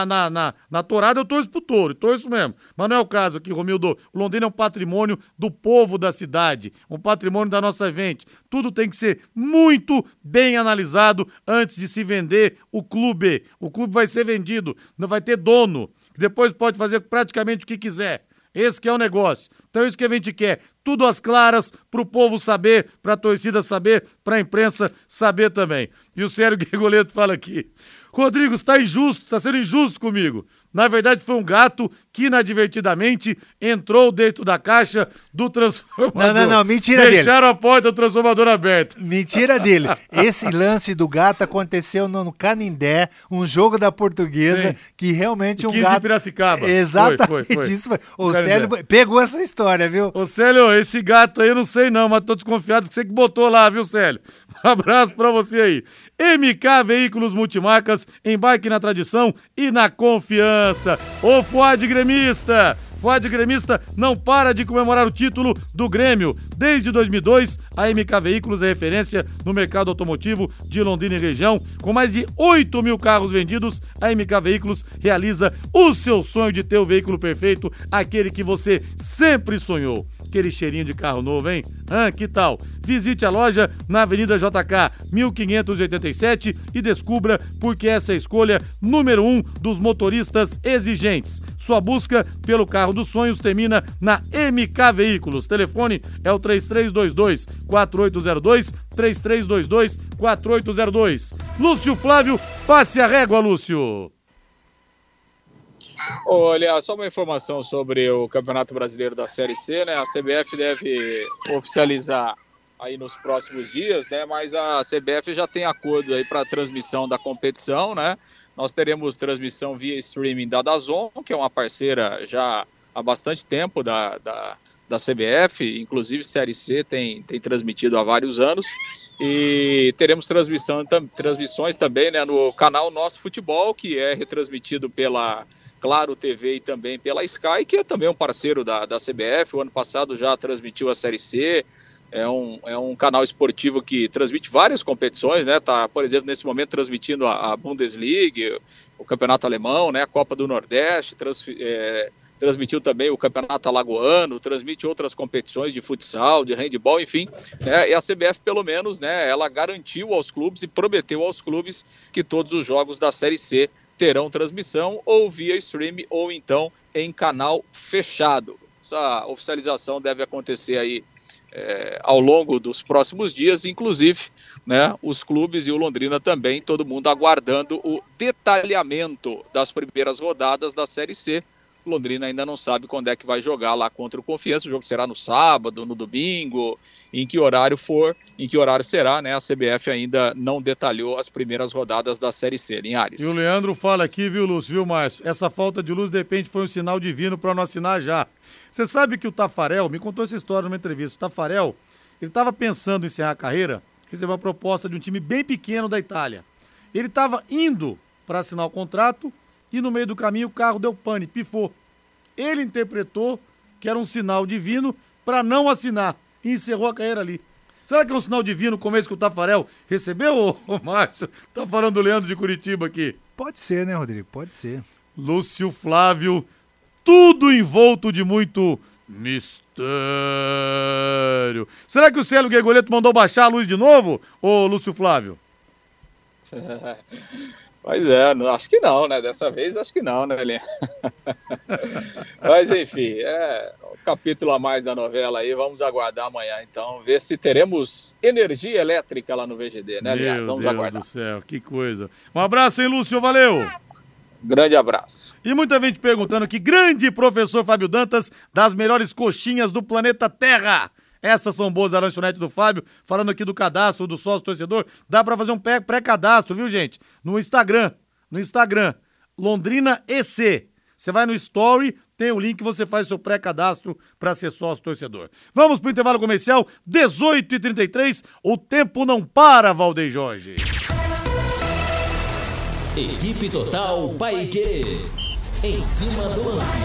Speaker 2: na tourada eu torço pro Touro, torço mesmo. Mas não é o caso aqui, Romildo. O Londrina é um patrimônio do povo da cidade, um patrimônio da nossa gente. Tudo tem que ser muito bem analisado antes de se vender o clube. O clube vai ser vendido, não vai ter dono, que depois pode fazer praticamente o que quiser. Esse que é o negócio. Então é isso que a gente quer. Tudo às claras, pro povo saber, pra torcida saber, pra imprensa saber também. E o Sérgio Gregoleto fala aqui. Rodrigo, está sendo injusto comigo. Na verdade, foi um gato que inadvertidamente entrou dentro da caixa do transformador.
Speaker 3: Não, mentira dele.
Speaker 2: Deixaram a porta do transformador aberta.
Speaker 3: Mentira dele. Esse lance do gato aconteceu no Canindé, um jogo da Portuguesa, sim, que realmente um 15 gato...
Speaker 2: de Piracicaba.
Speaker 3: Exatamente. Foi. Isso foi. O Célio pegou essa história, viu?
Speaker 2: Ô Célio, esse gato aí eu não sei não, mas tô desconfiado que você que botou lá, viu, Célio? Um abraço pra você aí. MK Veículos Multimarcas, embarque na tradição e na confiança. Ô Fuad gremista, Fuad gremista não para de comemorar o título do Grêmio. Desde 2002, a MK Veículos é referência no mercado automotivo de Londrina e região. Com mais de 8 mil carros vendidos, a MK Veículos realiza o seu sonho de ter o veículo perfeito, aquele que você sempre sonhou. Aquele cheirinho de carro novo, hein? Que tal? Visite a loja na Avenida JK 1587 e descubra por que essa é a escolha número 1 dos motoristas exigentes. Sua busca pelo carro dos sonhos termina na MK Veículos. Telefone é o 3322-4802, 3322-4802. Lúcio Flávio, passe a régua, Lúcio.
Speaker 5: Olha, só uma informação sobre o Campeonato Brasileiro da Série C, né? A CBF deve oficializar aí nos próximos dias, né? Mas a CBF já tem acordo aí para a transmissão da competição, né? Nós teremos transmissão via streaming da DAZN, que é uma parceira já há bastante tempo da CBF, inclusive Série C tem transmitido há vários anos. E teremos transmissões também, né, no canal Nosso Futebol, que é retransmitido pela Claro TV e também pela Sky, que é também um parceiro da CBF. O ano passado já transmitiu a Série C. É um canal esportivo que transmite várias competições, né? Tá, por exemplo, nesse momento transmitindo a Bundesliga, o Campeonato Alemão, né? A Copa do Nordeste, transmitiu também o Campeonato Alagoano, transmite outras competições de futsal, de handebol, enfim. E a CBF, pelo menos, né? Ela garantiu aos clubes e prometeu aos clubes que todos os jogos da Série C terão transmissão ou via stream ou então em canal fechado. Essa oficialização deve acontecer aí ao longo dos próximos dias, inclusive, né, os clubes e o Londrina também, todo mundo aguardando o detalhamento das primeiras rodadas da Série C. Londrina ainda não sabe quando é que vai jogar lá contra o Confiança. O jogo será no sábado, no domingo, em que horário será, né? A CBF ainda não detalhou as primeiras rodadas da Série C, Linhares.
Speaker 2: E o Leandro fala aqui, viu, Lúcio, viu, Márcio? Essa falta de luz, de repente, foi um sinal divino para não assinar já. Você sabe que o Tafarel, me contou essa história numa entrevista, o Tafarel, ele estava pensando em encerrar a carreira, recebeu uma proposta de um time bem pequeno da Itália. Ele estava indo para assinar o contrato, e no meio do caminho o carro deu pane, pifou. Ele interpretou que era um sinal divino para não assinar e encerrou a carreira ali. Será que é um sinal divino como esse que o Tafarel recebeu, ô Márcio? Tá falando do Leandro de Curitiba aqui.
Speaker 3: Pode ser, né, Rodrigo? Pode ser.
Speaker 2: Lúcio Flávio, tudo envolto de muito mistério. Será que o Célio Guegoleto mandou baixar a luz de novo, ô Lúcio Flávio?
Speaker 5: Pois acho que não, né? Dessa vez acho que não, né, Linha? Mas enfim, um capítulo a mais da novela aí, vamos aguardar amanhã, então, ver se teremos energia elétrica lá no VGD, né, Linha? Vamos aguardar.
Speaker 2: Meu Deus do céu, que coisa. Um abraço, hein, Lúcio, valeu!
Speaker 5: Grande abraço.
Speaker 2: E muita gente perguntando que grande professor Fábio Dantas, das melhores coxinhas do planeta Terra. Essas são boas da lanchonete do Fábio. Falando aqui do cadastro do sócio torcedor, dá pra fazer um pré-cadastro, viu, gente? No Instagram, Londrina EC. Você vai no Story, tem o link, você faz seu pré-cadastro pra ser sócio torcedor. Vamos pro intervalo comercial, 18h33. O tempo não para, Valdeir Jorge.
Speaker 7: Equipe Total Paiquerê. Em cima do lance.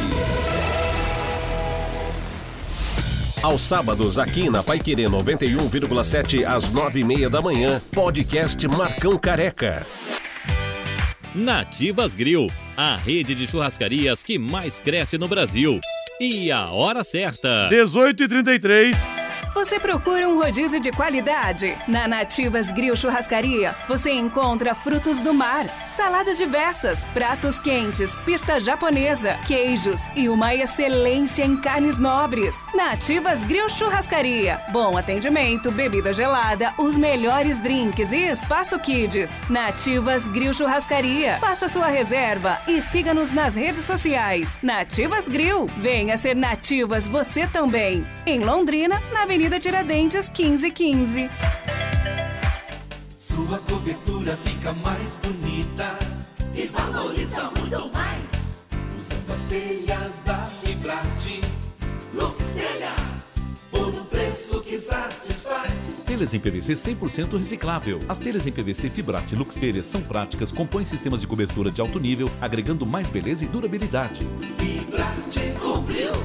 Speaker 1: Aos sábados, aqui na Paiquerê 91,7 às 9h30 da manhã, podcast Marcão Careca.
Speaker 8: Nativas Grill, a rede de churrascarias que mais cresce no Brasil. E a hora certa.
Speaker 2: 18h33.
Speaker 9: Você procura um rodízio de qualidade? Na Nativas Grill Churrascaria, você encontra frutos do mar, saladas diversas, pratos quentes, pista japonesa, queijos e uma excelência em carnes nobres. Nativas Grill Churrascaria. Bom atendimento, bebida gelada, os melhores drinks e espaço kids. Nativas Grill Churrascaria. Faça sua reserva e siga-nos nas redes sociais. Nativas Grill. Venha ser Nativas você também. Em Londrina, na Avenida Tiradentes 1515.
Speaker 4: Sua cobertura fica mais bonita e valoriza muito mais. Usando as telhas da Fibrate, Lux Telhas, por um preço que satisfaz.
Speaker 10: Telhas em PVC 100% reciclável. As telhas em PVC Fibrate Lux Telhas são práticas, compõem sistemas de cobertura de alto nível, agregando mais beleza e durabilidade.
Speaker 4: Fibrate cobriu.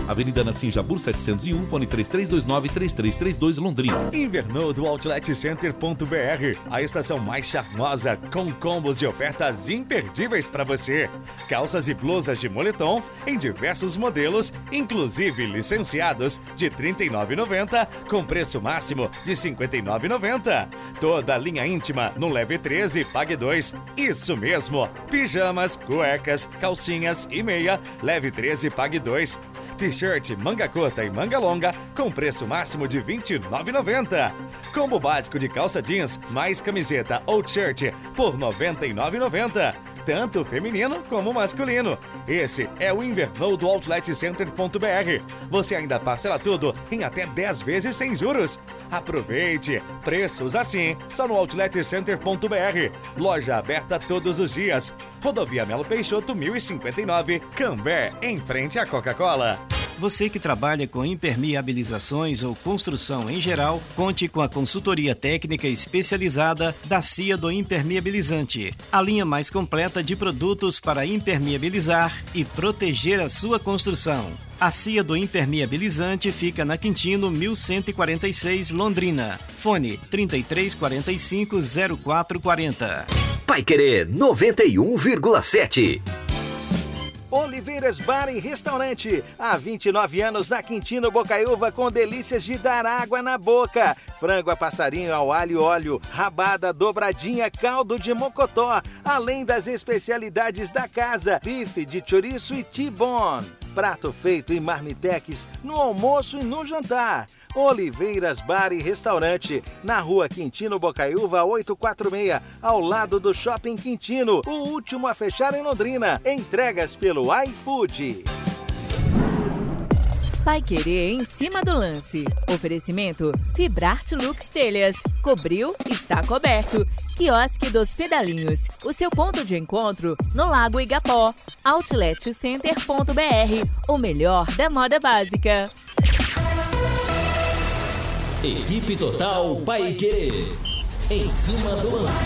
Speaker 10: Avenida Nassim Jabur 701, fone 3329-3332, Londrina.
Speaker 11: Invernou do OutletCenter.br, a estação mais charmosa, com combos de ofertas imperdíveis para você. Calças e blusas de moletom em diversos modelos, inclusive licenciados, de R$ 39,90, com preço máximo de R$ 59,90. Toda a linha íntima no Leve 13, Pague 2. Isso mesmo, pijamas, cuecas, calcinhas e meia, Leve 13, Pague 2. T-shirt, manga curta e manga longa, com preço máximo de R$ 29,90. Combo básico de calça jeans, mais camiseta ou t-shirt, por R$ 99,90. Tanto feminino como masculino. Esse é o Invernou do OutletCenter.br. Você ainda parcela tudo em até 10 vezes sem juros. Aproveite! Preços assim, só no OutletCenter.br. Loja aberta todos os dias. Rodovia Melo Peixoto, 1059, Cambé, em frente à Coca-Cola.
Speaker 12: Você que trabalha com impermeabilizações ou construção em geral, conte com a consultoria técnica especializada da CIA do Impermeabilizante, a linha mais completa de produtos para impermeabilizar e proteger a sua construção. A CIA do Impermeabilizante fica na Quintino 1146, Londrina. Fone 3345-0440.
Speaker 13: Paiquerê 91,7.
Speaker 14: Oliveiras Bar e Restaurante. Há 29 anos na Quintino Bocaiúva, com delícias de dar água na boca. Frango a passarinho ao alho e óleo, rabada, dobradinha, caldo de mocotó, além das especialidades da casa, bife de chouriço e T-bone. Prato feito em marmitex no almoço e no jantar. Oliveiras Bar e Restaurante, na Rua Quintino Bocaiúva 846, ao lado do Shopping Quintino, o último a fechar em Londrina. Entregas pelo iFood.
Speaker 15: Paiquerê em cima do lance. Oferecimento Fibrarte Lux Telhas. Cobriu, está coberto. Quiosque dos Pedalinhos. O seu ponto de encontro no Lago Igapó. OutletCenter.br. O melhor da moda básica.
Speaker 7: Equipe Total Paiquerê. Em cima do lance.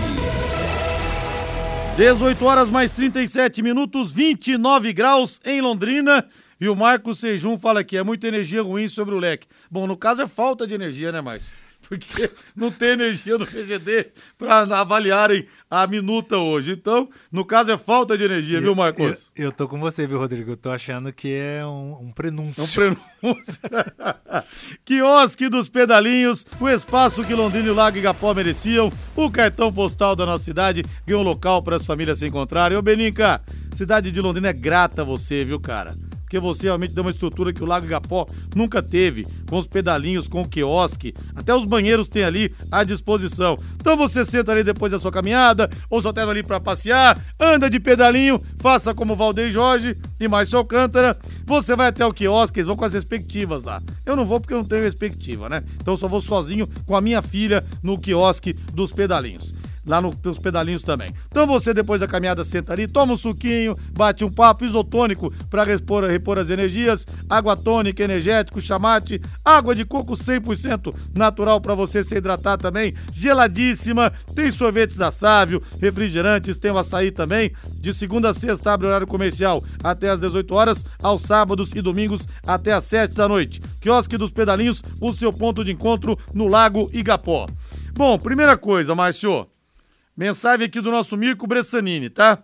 Speaker 2: 18 horas mais 37 minutos, 29 graus em Londrina. E o Marcos Sejum fala que é muita energia ruim sobre o leque. Bom, no caso é falta de energia, né, Márcio? Porque não tem energia do PGD para avaliarem a minuta hoje. Então, no caso é falta de energia, viu, Marcos?
Speaker 3: Eu tô com você, viu, Rodrigo? Eu tô achando que é um prenúncio.
Speaker 2: Um prenúncio. Quiosque dos Pedalinhos, o espaço que Londrina e o Lago Igapó mereciam. O cartão postal da nossa cidade ganhou um local para as famílias se encontrarem. Ô, Beninca, cidade de Londrina é grata a você, viu, cara? Porque você realmente deu uma estrutura que o Lago Igapó nunca teve, com os pedalinhos, com o quiosque, até os banheiros tem ali à disposição. Então você senta ali depois da sua caminhada, ou só tá ali pra passear, anda de pedalinho, faça como Valdeir Jorge e Márcio Alcântara, você vai até o quiosque, eles vão com as respectivas lá. Eu não vou porque eu não tenho respectiva, né? Então eu só vou sozinho com a minha filha no quiosque dos pedalinhos. Lá nos pedalinhos também. Então você, depois da caminhada, senta ali, toma um suquinho, bate um papo, isotônico para repor as energias, água tônica, energético, chamate, água de coco 100% natural para você se hidratar também, geladíssima, tem sorvetes da Sávio, refrigerantes, tem o açaí também, de segunda a sexta abre horário comercial até às 18 horas, aos sábados e domingos até às 7 da noite. Quiosque dos Pedalinhos, o seu ponto de encontro no Lago Igapó. Bom, primeira coisa, Márcio, mensagem aqui do nosso Mirko Bressanini, tá?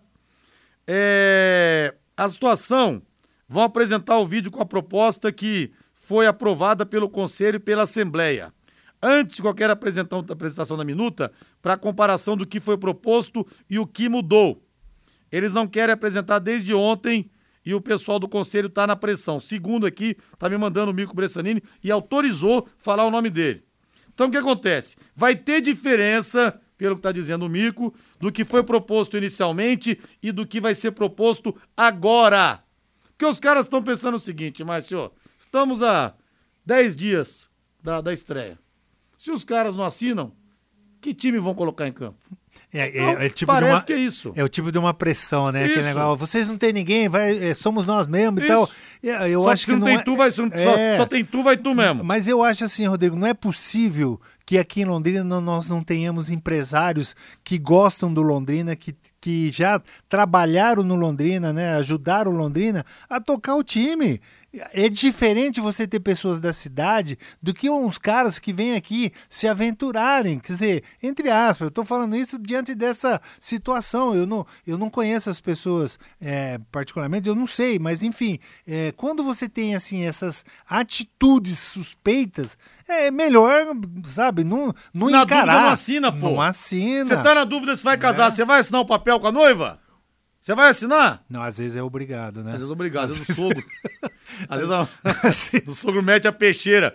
Speaker 2: A situação, vão apresentar o vídeo com a proposta que foi aprovada pelo Conselho e pela Assembleia. Antes de qualquer apresentação da minuta, para comparação do que foi proposto e o que mudou. Eles não querem apresentar desde ontem e o pessoal do Conselho está na pressão. Segundo aqui, tá me mandando o Mirko Bressanini e autorizou falar o nome dele. Então o que acontece? Vai ter diferença, pelo que está dizendo o Mirko, do que foi proposto inicialmente e do que vai ser proposto agora. Porque os caras estão pensando o seguinte, Márcio, estamos a 10 dias da estreia. Se os caras não assinam, que time vão colocar em campo?
Speaker 3: Parece
Speaker 2: que é isso.
Speaker 3: É o tipo de uma pressão, né?
Speaker 2: Isso.
Speaker 3: Aquele negócio, vocês não tem ninguém, somos nós mesmos e tal. Eu
Speaker 2: só
Speaker 3: acho que
Speaker 2: não tem tu, vai só tem tu, vai tu mesmo.
Speaker 3: Mas eu acho assim, Rodrigo, não é possível que aqui em Londrina nós não tenhamos empresários que gostam do Londrina, que que já trabalharam no Londrina, né, ajudaram o Londrina a tocar o time. É diferente você ter pessoas da cidade do que uns caras que vêm aqui se aventurarem, quer dizer, entre aspas, eu estou falando isso diante dessa situação, eu não conheço as pessoas particularmente, eu não sei, mas enfim, quando você tem assim essas atitudes suspeitas, é melhor, sabe, não
Speaker 2: na
Speaker 3: encarar.
Speaker 2: Dúvida não assina, pô.
Speaker 3: Não assina.
Speaker 2: Você tá na dúvida se vai casar, você vai assinar o papel com a noiva? Você vai assinar?
Speaker 3: Não, às vezes é obrigado, né?
Speaker 2: Às vezes é obrigado, às vezes o sogro. Às vezes o sogro mete a peixeira.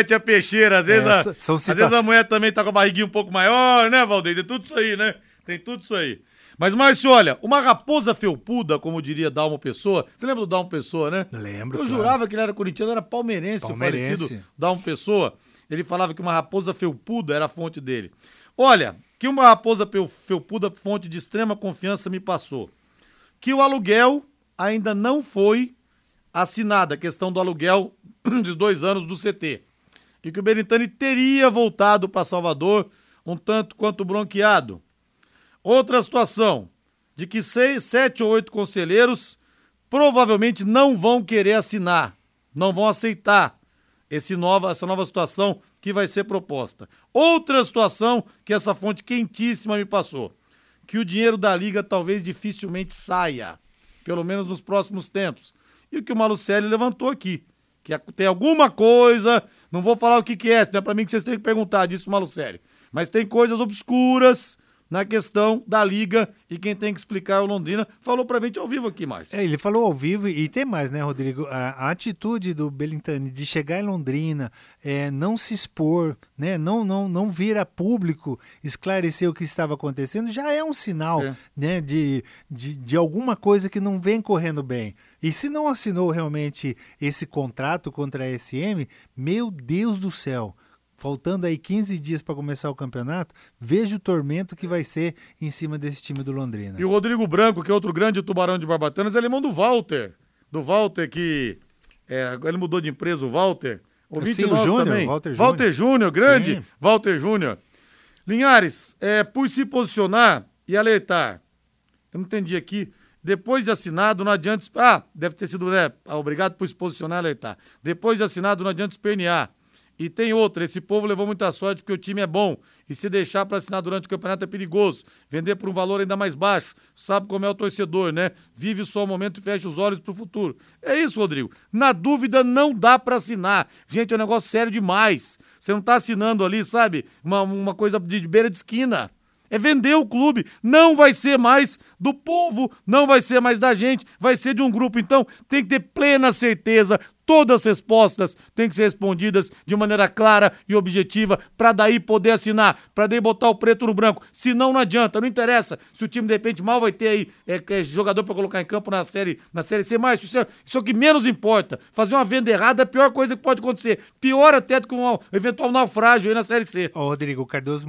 Speaker 2: Às vezes a mulher também tá com a barriguinha um pouco maior, né, Valdeir? Tem tudo isso aí, né? Tem tudo isso aí. Mas, Márcio, olha, uma raposa felpuda, como diria Dalmo Pessoa. Você lembra do Dalmo Pessoa, né?
Speaker 3: Lembro.
Speaker 2: Eu jurava que ele era corintiano, era palmeirense. O falecido Dalmo Pessoa. Ele falava que uma raposa felpuda era a fonte dele. Olha, que uma raposa felpuda, fonte de extrema confiança, me passou. Que o aluguel ainda não foi assinado, a questão do aluguel de 2 anos do CT. E que o Belintani teria voltado para Salvador um tanto quanto bronqueado. Outra situação, de que 7 ou 8 conselheiros provavelmente não vão querer assinar, não vão aceitar essa nova situação que vai ser proposta. Outra situação que essa fonte quentíssima me passou. Que o dinheiro da Liga talvez dificilmente saia, pelo menos nos próximos tempos. E o que o Malucelli levantou aqui, que tem alguma coisa, não vou falar o que é, não é pra mim que vocês têm que perguntar disso, Malucelli, mas tem coisas obscuras na questão da Liga e quem tem que explicar é o Londrina. Falou pra gente ao vivo aqui, Márcio.
Speaker 3: Ele falou ao vivo e tem mais, né, Rodrigo? A atitude do Belintani de chegar em Londrina, não se expor, né, não vir a público esclarecer o que estava acontecendo, já é um sinal né, de alguma coisa que não vem correndo bem. E se não assinou realmente esse contrato contra a SM, meu Deus do céu, faltando aí 15 dias para começar o campeonato, veja o tormento que vai ser em cima desse time do Londrina.
Speaker 2: E o Rodrigo Branco, que é outro grande tubarão de Barbatanas, é irmão do Walter. Do Walter, que ele mudou de empresa, o Walter. Ouvinte
Speaker 3: Sim,
Speaker 2: nosso
Speaker 3: o Júnior,
Speaker 2: também.
Speaker 3: Walter
Speaker 2: Júnior, grande
Speaker 3: Sim.
Speaker 2: Walter Júnior. Linhares, por se posicionar e alertar. Eu não entendi aqui. Depois de assinado, não adianta... deve ter sido, obrigado por se posicionar e alertar. Depois de assinado, não adianta espernear. E tem outra, esse povo levou muita sorte porque o time é bom. E se deixar para assinar durante o campeonato é perigoso. Vender por um valor ainda mais baixo. Sabe como é o torcedor, né? Vive só o momento e fecha os olhos pro futuro. É isso, Rodrigo. Na dúvida, não dá para assinar. Gente, é um negócio sério demais. Você não tá assinando ali, sabe? Uma coisa de beira de esquina. É vender o clube. Não vai ser mais do povo, não vai ser mais da gente, vai ser de um grupo. Então, tem que ter plena certeza. Todas as respostas têm que ser respondidas de maneira clara e objetiva para daí poder assinar, para daí botar o preto no branco. Senão não adianta, não interessa se o time de repente mal vai ter aí jogador para colocar em campo na série C, mas isso é o que menos importa. Fazer uma venda errada é a pior coisa que pode acontecer. Pior até do que um eventual naufrágio aí na série C.
Speaker 3: Rodrigo, o Cardoso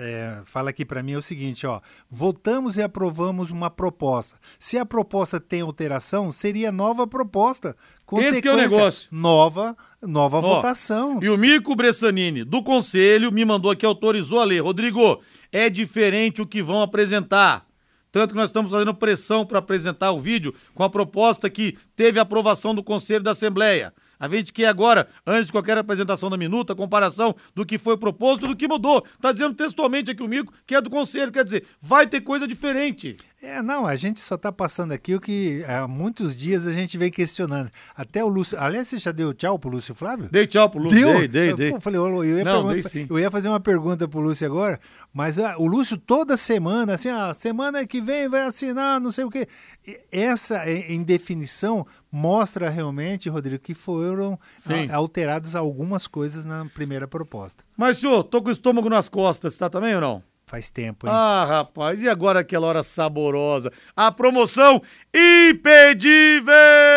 Speaker 3: fala aqui para mim o seguinte, votamos e aprovamos uma proposta. Se a proposta tem alteração, seria nova proposta.
Speaker 2: Esse que é o negócio.
Speaker 3: Nova votação.
Speaker 2: E o Mirko Bressanini, do Conselho, me mandou aqui, autorizou a ler. Rodrigo, é diferente o que vão apresentar. Tanto que nós estamos fazendo pressão para apresentar o vídeo com a proposta que teve aprovação do Conselho da Assembleia. A gente quer agora, antes de qualquer apresentação da minuta, a comparação do que foi proposto e do que mudou. Tá dizendo textualmente aqui o Mirko, que é do Conselho, quer dizer, vai ter coisa diferente.
Speaker 3: A gente só tá passando aqui o que há muitos dias a gente vem questionando. Até o Lúcio... Aliás, você já deu tchau pro Lúcio Flávio?
Speaker 2: Dei tchau pro Lúcio, dei.
Speaker 3: Eu falei, eu ia fazer uma pergunta pro Lúcio agora, mas o Lúcio toda semana, assim, semana que vem vai assinar, não sei o quê. Essa indefinição mostra realmente, Rodrigo, que foram alteradas algumas coisas na primeira proposta.
Speaker 2: Mas, senhor, tô com o estômago nas costas, tá também ou não?
Speaker 3: Faz tempo, hein?
Speaker 2: Rapaz, e agora aquela hora saborosa? A promoção imperdível!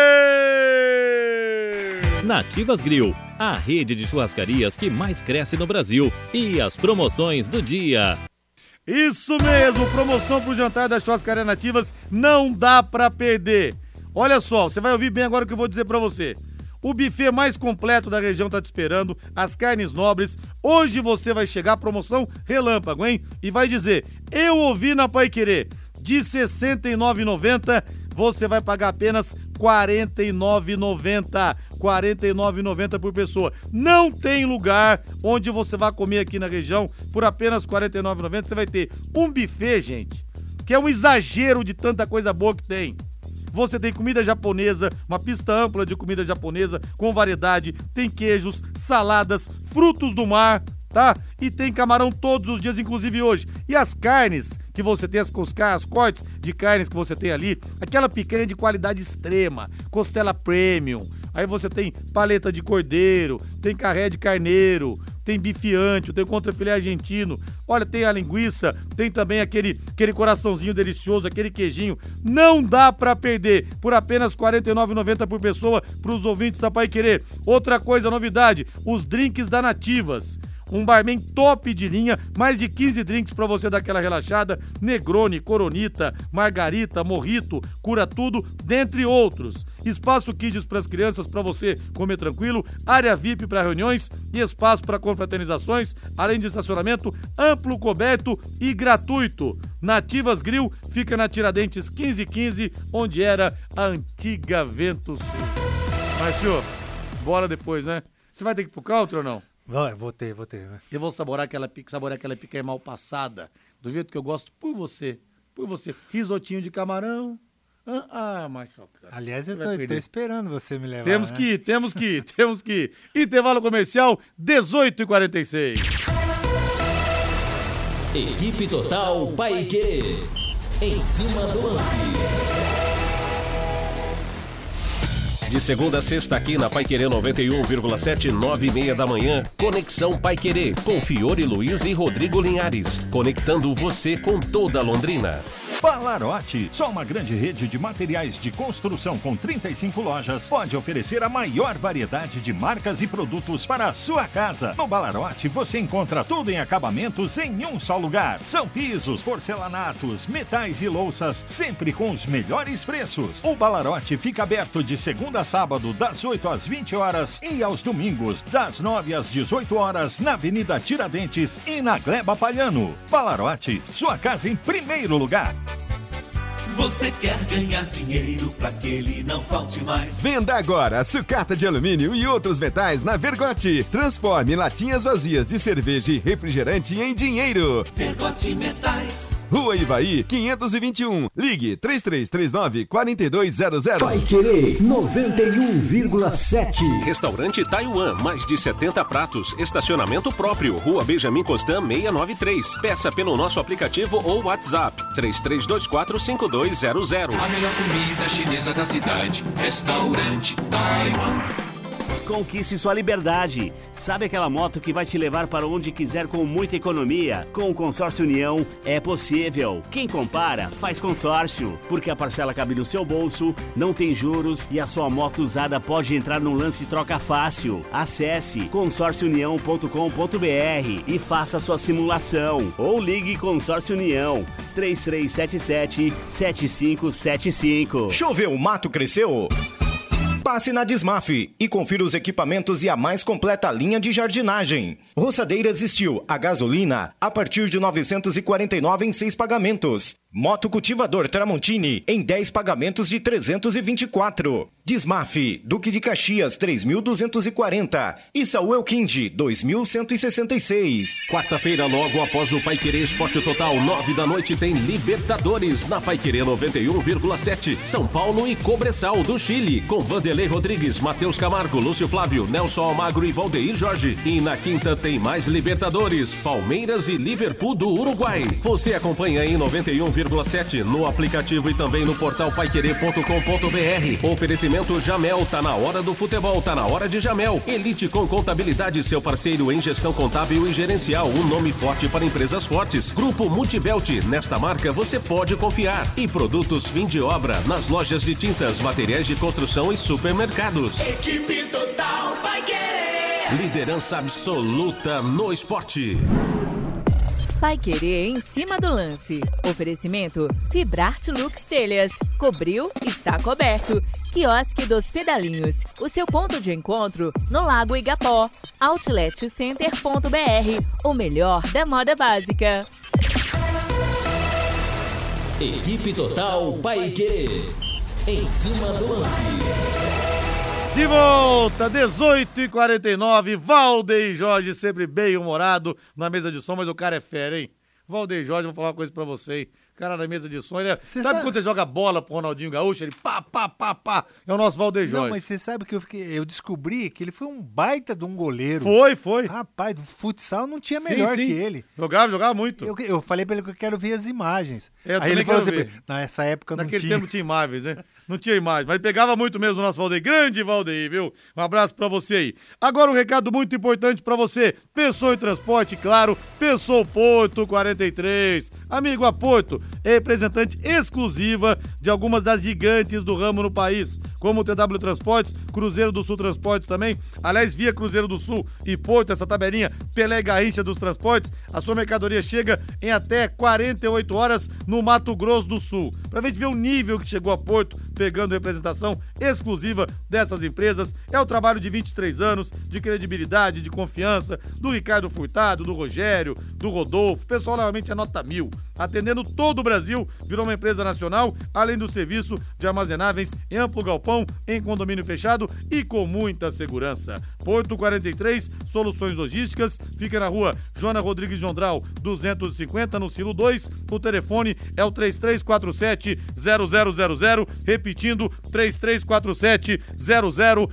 Speaker 8: Nativas Grill, a rede de churrascarias que mais cresce no Brasil. E as promoções do dia.
Speaker 2: Isso mesmo, promoção pro jantar das churrascarias Nativas não dá pra perder. Olha só, você vai ouvir bem agora o que eu vou dizer pra você. O buffet mais completo da região tá te esperando, as carnes nobres. Hoje você vai chegar, promoção relâmpago, hein? E vai dizer, eu ouvi na Paiquerê. de R$ 69,90, você vai pagar apenas R$ 49,90. R$ 49,90 por pessoa. Não tem lugar onde você vai comer aqui na região por apenas R$ 49,90. Você vai ter um buffet, gente, que é um exagero de tanta coisa boa que tem. Você tem comida japonesa, uma pista ampla de comida japonesa com variedade, tem queijos, saladas, frutos do mar, tá? E tem camarão todos os dias, inclusive hoje. E as carnes que você tem, as cortes de carnes que você tem ali, aquela picanha de qualidade extrema, costela premium, aí você tem paleta de cordeiro, tem carré de carneiro, tem bife ancho, tem contrafilé argentino, olha, tem a linguiça, tem também aquele coraçãozinho delicioso, aquele queijinho. Não dá pra perder, por apenas R$ 49,90 por pessoa, pros ouvintes da Paiquerê. Outra coisa, novidade, os drinks da Nativas. Um barman top de linha, mais de 15 drinks pra você dar aquela relaxada, Negroni, Coronita, Margarita, Mojito, Cura Tudo, dentre outros. Espaço Kids pras crianças pra você comer tranquilo, área VIP pra reuniões e espaço pra confraternizações, além de estacionamento amplo, coberto e gratuito. Nativas Grill fica na Tiradentes 1515, onde era a antiga Vento Sul. Mas, senhor, bora depois, né? Você vai ter que ir pro country ou não?
Speaker 3: Vou ter.
Speaker 2: Eu vou saborear aquela picanha mal passada, do jeito que eu gosto, por você. Risotinho de camarão. Marcelo.
Speaker 3: Aliás, eu tô esperando você me levar.
Speaker 2: Temos que ir. Intervalo comercial, 18h46.
Speaker 7: Equipe Total Paiquerê. Em cima do lance.
Speaker 1: De segunda a sexta aqui na Paiquerê 91,7, 9h30 da manhã, Conexão Paiquerê, com Fiore Luiz e Rodrigo Linhares, conectando você com toda Londrina.
Speaker 16: Balarote, só uma grande rede de materiais de construção com 35 lojas, pode oferecer a maior variedade de marcas e produtos para a sua casa. No Balarote você encontra tudo em acabamentos em um só lugar. São pisos, porcelanatos, metais e louças, sempre com os melhores preços. O Balarote fica aberto de segunda a sábado, das 8 às 20 horas e aos domingos, das 9 às 18 horas, na Avenida Tiradentes e na Gleba Palhano. Balarote, sua casa em primeiro lugar.
Speaker 4: Você quer ganhar dinheiro pra que ele não falte mais?
Speaker 17: Venda agora sucata de alumínio e outros metais na Vergote. Transforme latinhas vazias de cerveja e refrigerante em dinheiro.
Speaker 4: Vergote Metais.
Speaker 17: Rua Ivaí, 521. Ligue 3339-4200.
Speaker 13: Paiquerê 91,7.
Speaker 1: Restaurante Taiwan, mais de 70 pratos. Estacionamento próprio. Rua Benjamin Constant 693. Peça pelo nosso aplicativo ou WhatsApp 33245200.
Speaker 4: A melhor comida chinesa da cidade. Restaurante Taiwan.
Speaker 18: Conquiste sua liberdade. Sabe aquela moto que vai te levar para onde quiser com muita economia? Com o Consórcio União é possível. Quem compara, faz consórcio. Porque a parcela cabe no seu bolso, não tem juros e a sua moto usada pode entrar no lance troca fácil. Acesse consórciounião.com.br e faça sua simulação. Ou ligue Consórcio União 3377-7575.
Speaker 19: Choveu, o mato cresceu? Passe na Desmaf e confira os equipamentos e a mais completa linha de jardinagem. Roçadeiras Steel a gasolina a partir de R$ 949 em 6 pagamentos. Moto cultivador Tramontini em 10 pagamentos de R$ 324. Desmaf, Duque de Caxias 3.240 e Saúl Quindi 2.166.
Speaker 1: Quarta-feira, logo após o Paiquerê Esporte Total, 9 da noite, tem Libertadores na Paiquerê 91,7. São Paulo e Cobressal do Chile, com Vanderlei Rodrigues, Matheus Camargo, Lúcio Flávio, Nelson Almagro e Valdeir Jorge. E na quinta tem mais Libertadores, Palmeiras e Liverpool do Uruguai. Você acompanha em 91,7 no aplicativo e também no portal paiquerê.com.br. Oferecimento Jamel, tá na hora do futebol, tá na hora de Jamel. Elite com Contabilidade, seu parceiro em gestão contábil e gerencial, um nome forte para empresas fortes. Grupo Multibelt, nesta marca você pode confiar. E produtos fim de obra, nas lojas de tintas, materiais de construção e supermercados.
Speaker 4: Equipe Total Paiquerê.
Speaker 1: Liderança absoluta no esporte.
Speaker 15: Paiquerê em cima do lance. Oferecimento Fibrarte Lux Telhas. Cobriu, está coberto. Quiosque dos Pedalinhos. O seu ponto de encontro no Lago Igapó. Outletcenter.br. O melhor da moda básica.
Speaker 7: Equipe Total Paiquerê. Em cima do lance.
Speaker 2: De volta, 18h49, Valdeir Jorge sempre bem humorado na mesa de som, mas o cara é fera, hein? Valdeir Jorge, vou falar uma coisa pra você, hein? Cara na mesa de som, ele é... Sabe quando você joga bola pro Ronaldinho Gaúcho? Ele pá, pá, pá, pá. É o nosso Valdeir Jorge.
Speaker 3: Não, mas você sabe que eu descobri que ele foi um baita de um goleiro.
Speaker 2: Foi.
Speaker 3: Rapaz, do futsal não tinha melhor que ele.
Speaker 2: Jogava muito.
Speaker 3: Eu falei pra ele que eu quero ver as imagens.
Speaker 2: Aí ele falou assim,
Speaker 3: nessa época não tinha.
Speaker 2: Naquele tempo tinha imagens, né? Não tinha imagem, mas pegava muito mesmo o nosso Valdeir. Grande Valdeir, viu? Um abraço pra você aí. Agora um recado muito importante pra você. Pensou em transporte, claro. Pensou Porto 43. Amigo, a Porto é representante exclusiva de algumas das gigantes do ramo no país, como o TW Transportes, Cruzeiro do Sul Transportes também. Aliás, via Cruzeiro do Sul e Porto, essa tabelinha Pelé e Garrincha dos transportes, a sua mercadoria chega em até 48 horas no Mato Grosso do Sul. Pra gente ver o nível que chegou a Porto, pegando representação exclusiva dessas empresas. É o trabalho de 23 anos, de credibilidade, de confiança, do Ricardo Furtado, do Rogério, do Rodolfo. O pessoal realmente é nota 1000. Atendendo todo o Brasil, virou uma empresa nacional, além do serviço de armazenáveis em amplo galpão, em condomínio fechado e com muita segurança. Porto 43, soluções logísticas, fica na rua Joana Rodrigues Jondral, 250, no Silo 2. O telefone é o 3347-0000, repetindo, 3347-0000.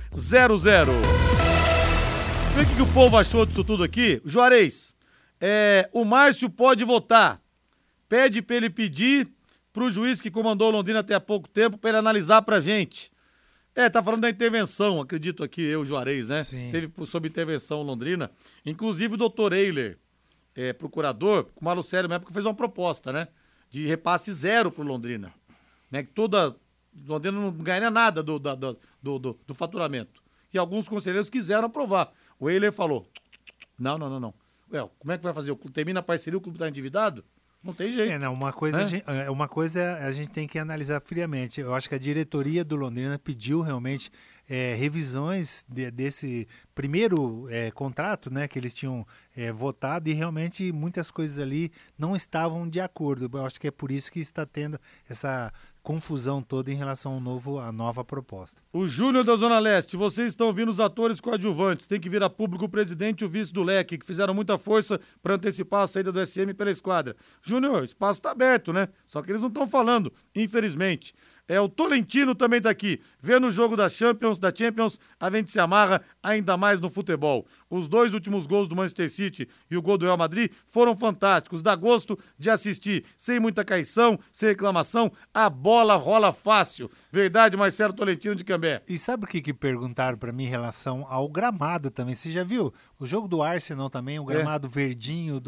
Speaker 2: Vê o que o povo achou disso tudo aqui. Juarez, o Márcio pode votar. Pede pra ele pedir pro juiz que comandou Londrina até há pouco tempo pra ele analisar pra gente. Tá falando da intervenção, acredito aqui, eu, Juarez, né? Sim. Teve sob intervenção Londrina. Inclusive o doutor Eiler, procurador, com o Malucério, na época, fez uma proposta, né? De repasse zero pro Londrina. Né? Que Londrina não ganha nada do faturamento. E alguns conselheiros quiseram aprovar. O Eiler falou, não. Como é que vai fazer? Termina a parceria, o clube tá endividado? Não tem jeito.
Speaker 3: Uma coisa a gente tem que analisar friamente. Eu acho que a diretoria do Londrina pediu realmente revisões desse primeiro contrato, né, que eles tinham votado, e realmente muitas coisas ali não estavam de acordo. Eu acho que é por isso que está tendo essa confusão toda em relação à nova proposta.
Speaker 2: O Júnior da Zona Leste, vocês estão ouvindo os atores coadjuvantes, tem que vir a público o presidente e o vice do Leque, que fizeram muita força para antecipar a saída do SM pela esquadra. Júnior, o espaço está aberto, né? Só que eles não estão falando, infelizmente. O Tolentino também tá aqui, vendo o jogo da Champions, a gente se amarra ainda mais no futebol. Os 2 últimos gols do Manchester City e o gol do Real Madrid foram fantásticos, dá gosto de assistir, sem muita caição, sem reclamação, a bola rola fácil. Verdade, Marcelo Tolentino de Cambé.
Speaker 3: E sabe o que perguntaram pra mim em relação ao gramado também? Você já viu? O jogo do Arsenal também, o gramado verdinho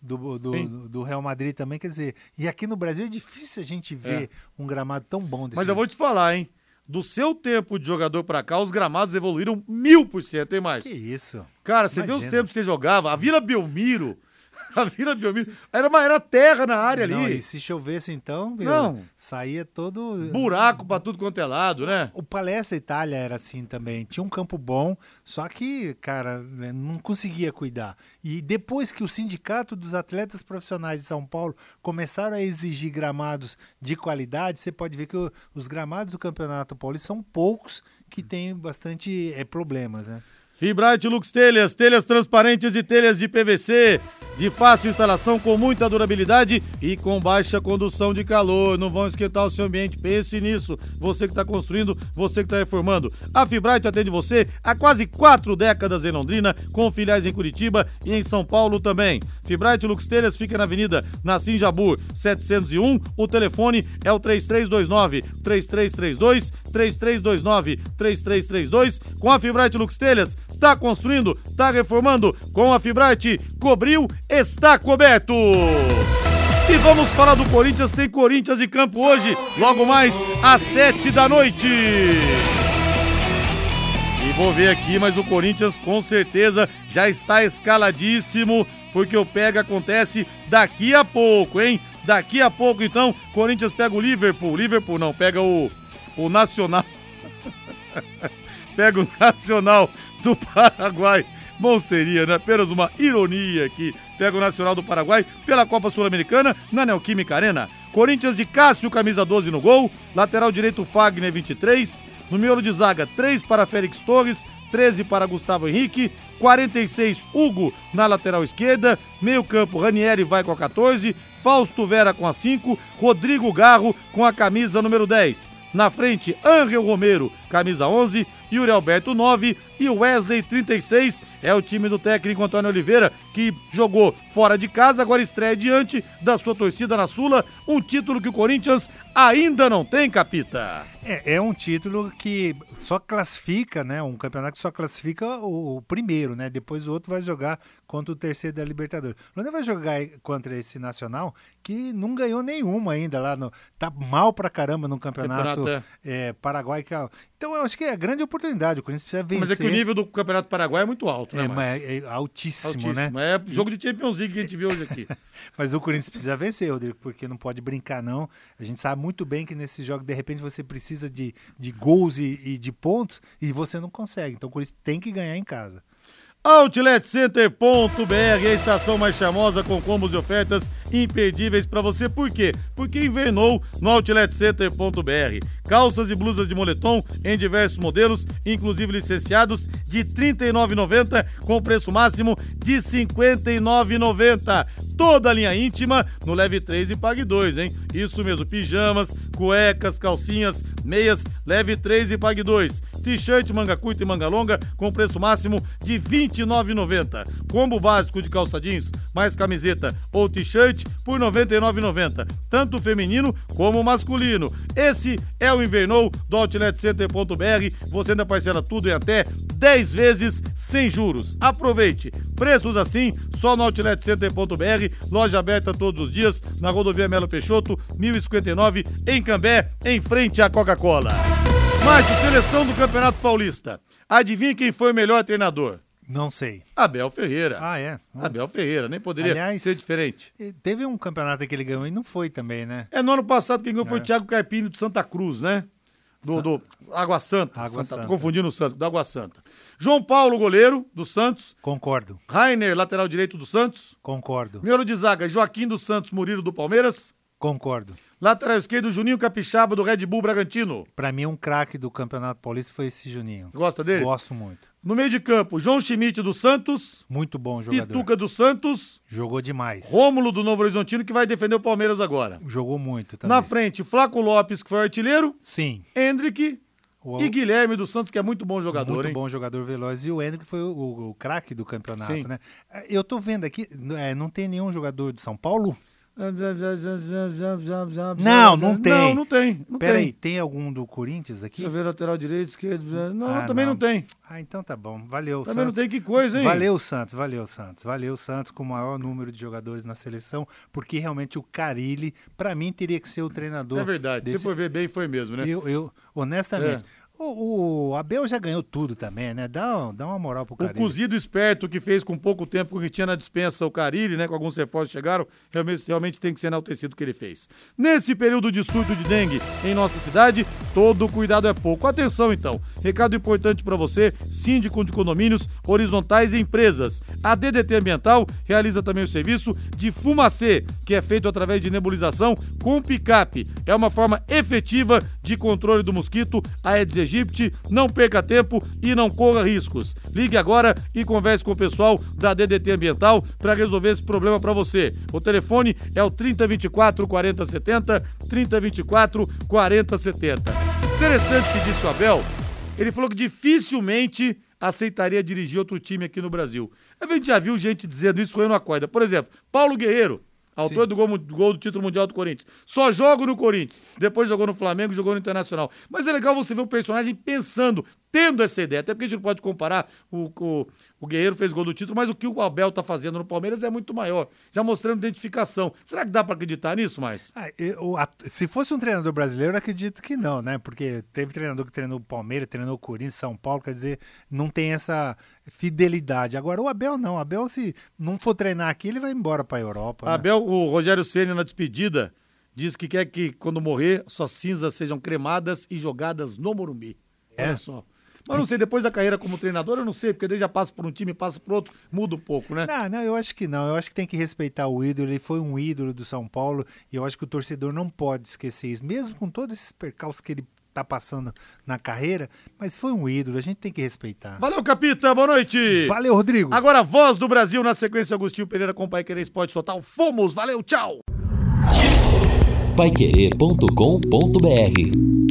Speaker 3: do Real Madrid também, quer dizer, e aqui no Brasil é difícil a gente ver um gramado tão bom desse
Speaker 2: Mas eu vou te falar, hein? Do seu tempo de jogador pra cá, os gramados evoluíram 1000%, hein, mais?
Speaker 3: Que isso?
Speaker 2: Cara, você vê os tempos que você jogava, a Vila Belmiro era terra na área ali.
Speaker 3: Não, e se chovesse então, saía todo...
Speaker 2: buraco pra tudo quanto é lado, né?
Speaker 3: O Palestra Itália era assim também, tinha um campo bom, só que, cara, não conseguia cuidar. E depois que o Sindicato dos Atletas Profissionais de São Paulo começaram a exigir gramados de qualidade, você pode ver que os gramados do Campeonato Paulista são poucos que têm bastante problemas, né?
Speaker 2: Fibrate Lux Telhas, telhas transparentes e telhas de PVC, de fácil instalação, com muita durabilidade e com baixa condução de calor. Não vão esquentar o seu ambiente, pense nisso. Você que está construindo, você que está reformando. A Fibrate atende você há quase 4 décadas em Londrina, com filiais em Curitiba e em São Paulo também. Fibrate Lux Telhas fica na Avenida Nassim Jabur 701. O telefone é o 3329-3332, 3329-3332. Com a Fibrate Lux Telhas, tá construindo, tá reformando, com a Fibrate, cobriu, está coberto. E vamos falar do Corinthians, tem Corinthians em campo hoje, logo mais às 7 da noite. E vou ver aqui, mas o Corinthians com certeza já está escaladíssimo, porque o pega acontece daqui a pouco, hein? Daqui a pouco, então, Corinthians pega o Liverpool não, pega o Nacional. Pega o Nacional do Paraguai. Bom seria, né? Apenas uma ironia aqui. Pega o Nacional do Paraguai pela Copa Sul-Americana na Neoquímica Arena. Corinthians de Cássio, camisa 12 no gol. Lateral direito, Fagner, 23. No miolo de zaga, 3 para Félix Torres, 13 para Gustavo Henrique, 46, Hugo na lateral esquerda. Meio campo, Ranieri vai com a 14. Fausto Vera com a 5. Rodrigo Garro com a camisa número 10. Na frente, Ángel Romero, camisa 11, Yuri Alberto 9 e Wesley 36. É o time do técnico Antônio Oliveira, que jogou fora de casa, agora estreia diante da sua torcida na Sula, um título que o Corinthians ainda não tem, Capita.
Speaker 3: É um título que só classifica, né? Um campeonato que só classifica o primeiro, né? Depois o outro vai jogar contra o terceiro da Libertadores. O Londrina vai jogar contra esse Nacional que não ganhou nenhuma ainda lá. Tá mal pra caramba no campeonato paraguai. Então eu acho que é a grande oportunidade. O Corinthians precisa vencer.
Speaker 2: Mas é que o nível do campeonato paraguai é muito alto, né?
Speaker 3: Mas é altíssimo, né?
Speaker 2: É jogo de Champions League que a gente viu hoje aqui.
Speaker 3: Mas o Corinthians precisa vencer, Rodrigo, porque não pode brincar, não. A gente sabe muito bem que nesse jogo, de repente, você precisa de gols e de pontos e você não consegue. Então o Corinthians tem que ganhar em casa.
Speaker 2: OutletCenter.br, a estação mais charmosa com combos e ofertas imperdíveis para você. Por quê? Porque invernou no OutletCenter.br. Calças e blusas de moletom em diversos modelos, inclusive licenciados, de R$ 39,90 com preço máximo de R$ 59,90. Toda a linha íntima no Leve 3 e Pague 2, hein? Isso mesmo, pijamas, cuecas, calcinhas, meias, Leve 3 e Pague 2. T-shirt, manga curta e manga longa com preço máximo de R$ 29,90. Combo básico de calça jeans mais camiseta ou t-shirt por R$ 99,90. Tanto feminino como masculino. Esse é o invernou do OutletCenter.br. Você ainda parcela tudo em até 10 vezes sem juros. Aproveite. Preços assim só no OutletCenter.br. Loja aberta todos os dias na rodovia Melo Peixoto, 1059, em Cambé, em frente à Coca-Cola. Márcio, seleção do Campeonato Paulista. Adivinha quem foi o melhor treinador?
Speaker 3: Não sei.
Speaker 2: Abel Ferreira.
Speaker 3: Ah, é?
Speaker 2: Abel Ferreira, nem poderia ser diferente.
Speaker 3: Teve um campeonato que ele ganhou e não foi também, né?
Speaker 2: No ano passado quem ganhou foi o Thiago Carpini do Santa Cruz, né? Do Água Santa. Tô confundindo o Santos, do Água Santa. João Paulo, goleiro do Santos.
Speaker 3: Concordo.
Speaker 2: Rainer, lateral direito do Santos.
Speaker 3: Concordo.
Speaker 2: Miolo de zaga, Joaquim dos Santos, Murilo do Palmeiras.
Speaker 3: Concordo.
Speaker 2: Lateral esquerdo, Juninho Capixaba do Red Bull Bragantino.
Speaker 3: Pra mim, um craque do Campeonato Paulista foi esse Juninho.
Speaker 2: Gosta dele?
Speaker 3: Gosto muito.
Speaker 2: No meio de campo, João Schmidt do Santos.
Speaker 3: Muito bom jogador.
Speaker 2: Pituca do Santos.
Speaker 3: Jogou demais.
Speaker 2: Rômulo do Novo Horizontino, que vai defender o Palmeiras agora.
Speaker 3: Jogou muito também.
Speaker 2: Na frente, Flaco Lopes, que foi artilheiro.
Speaker 3: Sim.
Speaker 2: Hendrick. E Guilherme dos Santos, que é muito bom jogador,
Speaker 3: muito bom jogador veloz. E o Hendrick foi o craque do campeonato,
Speaker 2: Sim.
Speaker 3: né? Eu tô vendo aqui, não tem nenhum jogador do São Paulo? Não tem.
Speaker 2: Não tem.
Speaker 3: Peraí, tem algum do Corinthians aqui?
Speaker 2: Deixa eu ver, lateral direito, esquerdo. Também não tem.
Speaker 3: Então tá bom. Valeu,
Speaker 2: Também
Speaker 3: Santos.
Speaker 2: não tem, que coisa, hein?
Speaker 3: Valeu, Santos. Valeu, Santos, com o maior número de jogadores na seleção, porque realmente o Carille, pra mim, teria que ser o treinador.
Speaker 2: É verdade. Se for ver bem, foi mesmo, né?
Speaker 3: Eu honestamente... O Abel já ganhou tudo também, né? Dá uma moral pro Carille.
Speaker 2: O cozido esperto que fez com pouco tempo que tinha na dispensa o Carille, né? Com alguns reforços chegaram, realmente tem que ser enaltecido o que ele fez. Nesse período de surto de dengue em nossa cidade, todo cuidado é pouco. Atenção então, recado importante para você, síndico de condomínios horizontais e empresas. A DDT Ambiental realiza também o serviço de fumacê, que é feito através de nebulização com picape. É uma forma efetiva de controle do mosquito Aedes aegypti. Não perca tempo e não corra riscos. Ligue agora e converse com o pessoal da DDT Ambiental para resolver esse problema para você. O telefone é o 3024 4070, 3024 4070. Interessante que disse o Abel, ele falou que dificilmente aceitaria dirigir outro time aqui no Brasil. A gente já viu gente dizendo isso roendo a corda. Por exemplo, Paulo Guerreiro, autor do gol do título mundial do Corinthians. Só joga no Corinthians. Depois jogou no Flamengo, jogou no Internacional. Mas é legal você ver o personagem pensando, tendo essa ideia. Até porque a gente não pode comparar o Guerreiro fez gol do título, mas o que o Abel tá fazendo no Palmeiras é muito maior. Já mostrando identificação. Será que dá pra acreditar nisso, mais?
Speaker 3: Se fosse um treinador brasileiro, eu acredito que não, né? Porque teve treinador que treinou o Palmeiras, treinou o Corinthians, São Paulo, quer dizer, não tem essa fidelidade. Agora, o Abel não. O Abel, se não for treinar aqui, ele vai embora pra Europa. Né?
Speaker 2: Abel, o Rogério Ceni na despedida, diz que quer que, quando morrer, suas cinzas sejam cremadas e jogadas no Morumbi. Olha só. Mas não sei, depois da carreira como treinador, eu não sei, porque daí já passa por um time, passa por outro, muda um pouco, né?
Speaker 3: Não, eu acho que não. Eu acho que tem que respeitar o ídolo. Ele foi um ídolo do São Paulo e eu acho que o torcedor não pode esquecer isso, mesmo com todos esses percalços que ele tá passando na carreira, mas foi um ídolo, a gente tem que respeitar.
Speaker 2: Valeu, Capita, boa noite.
Speaker 3: Valeu, Rodrigo.
Speaker 2: Agora, Voz do Brasil, na sequência, Agostinho Pereira com Paiquerê Esporte Total. Fomos, valeu, tchau.
Speaker 7: Paiquerê.com.br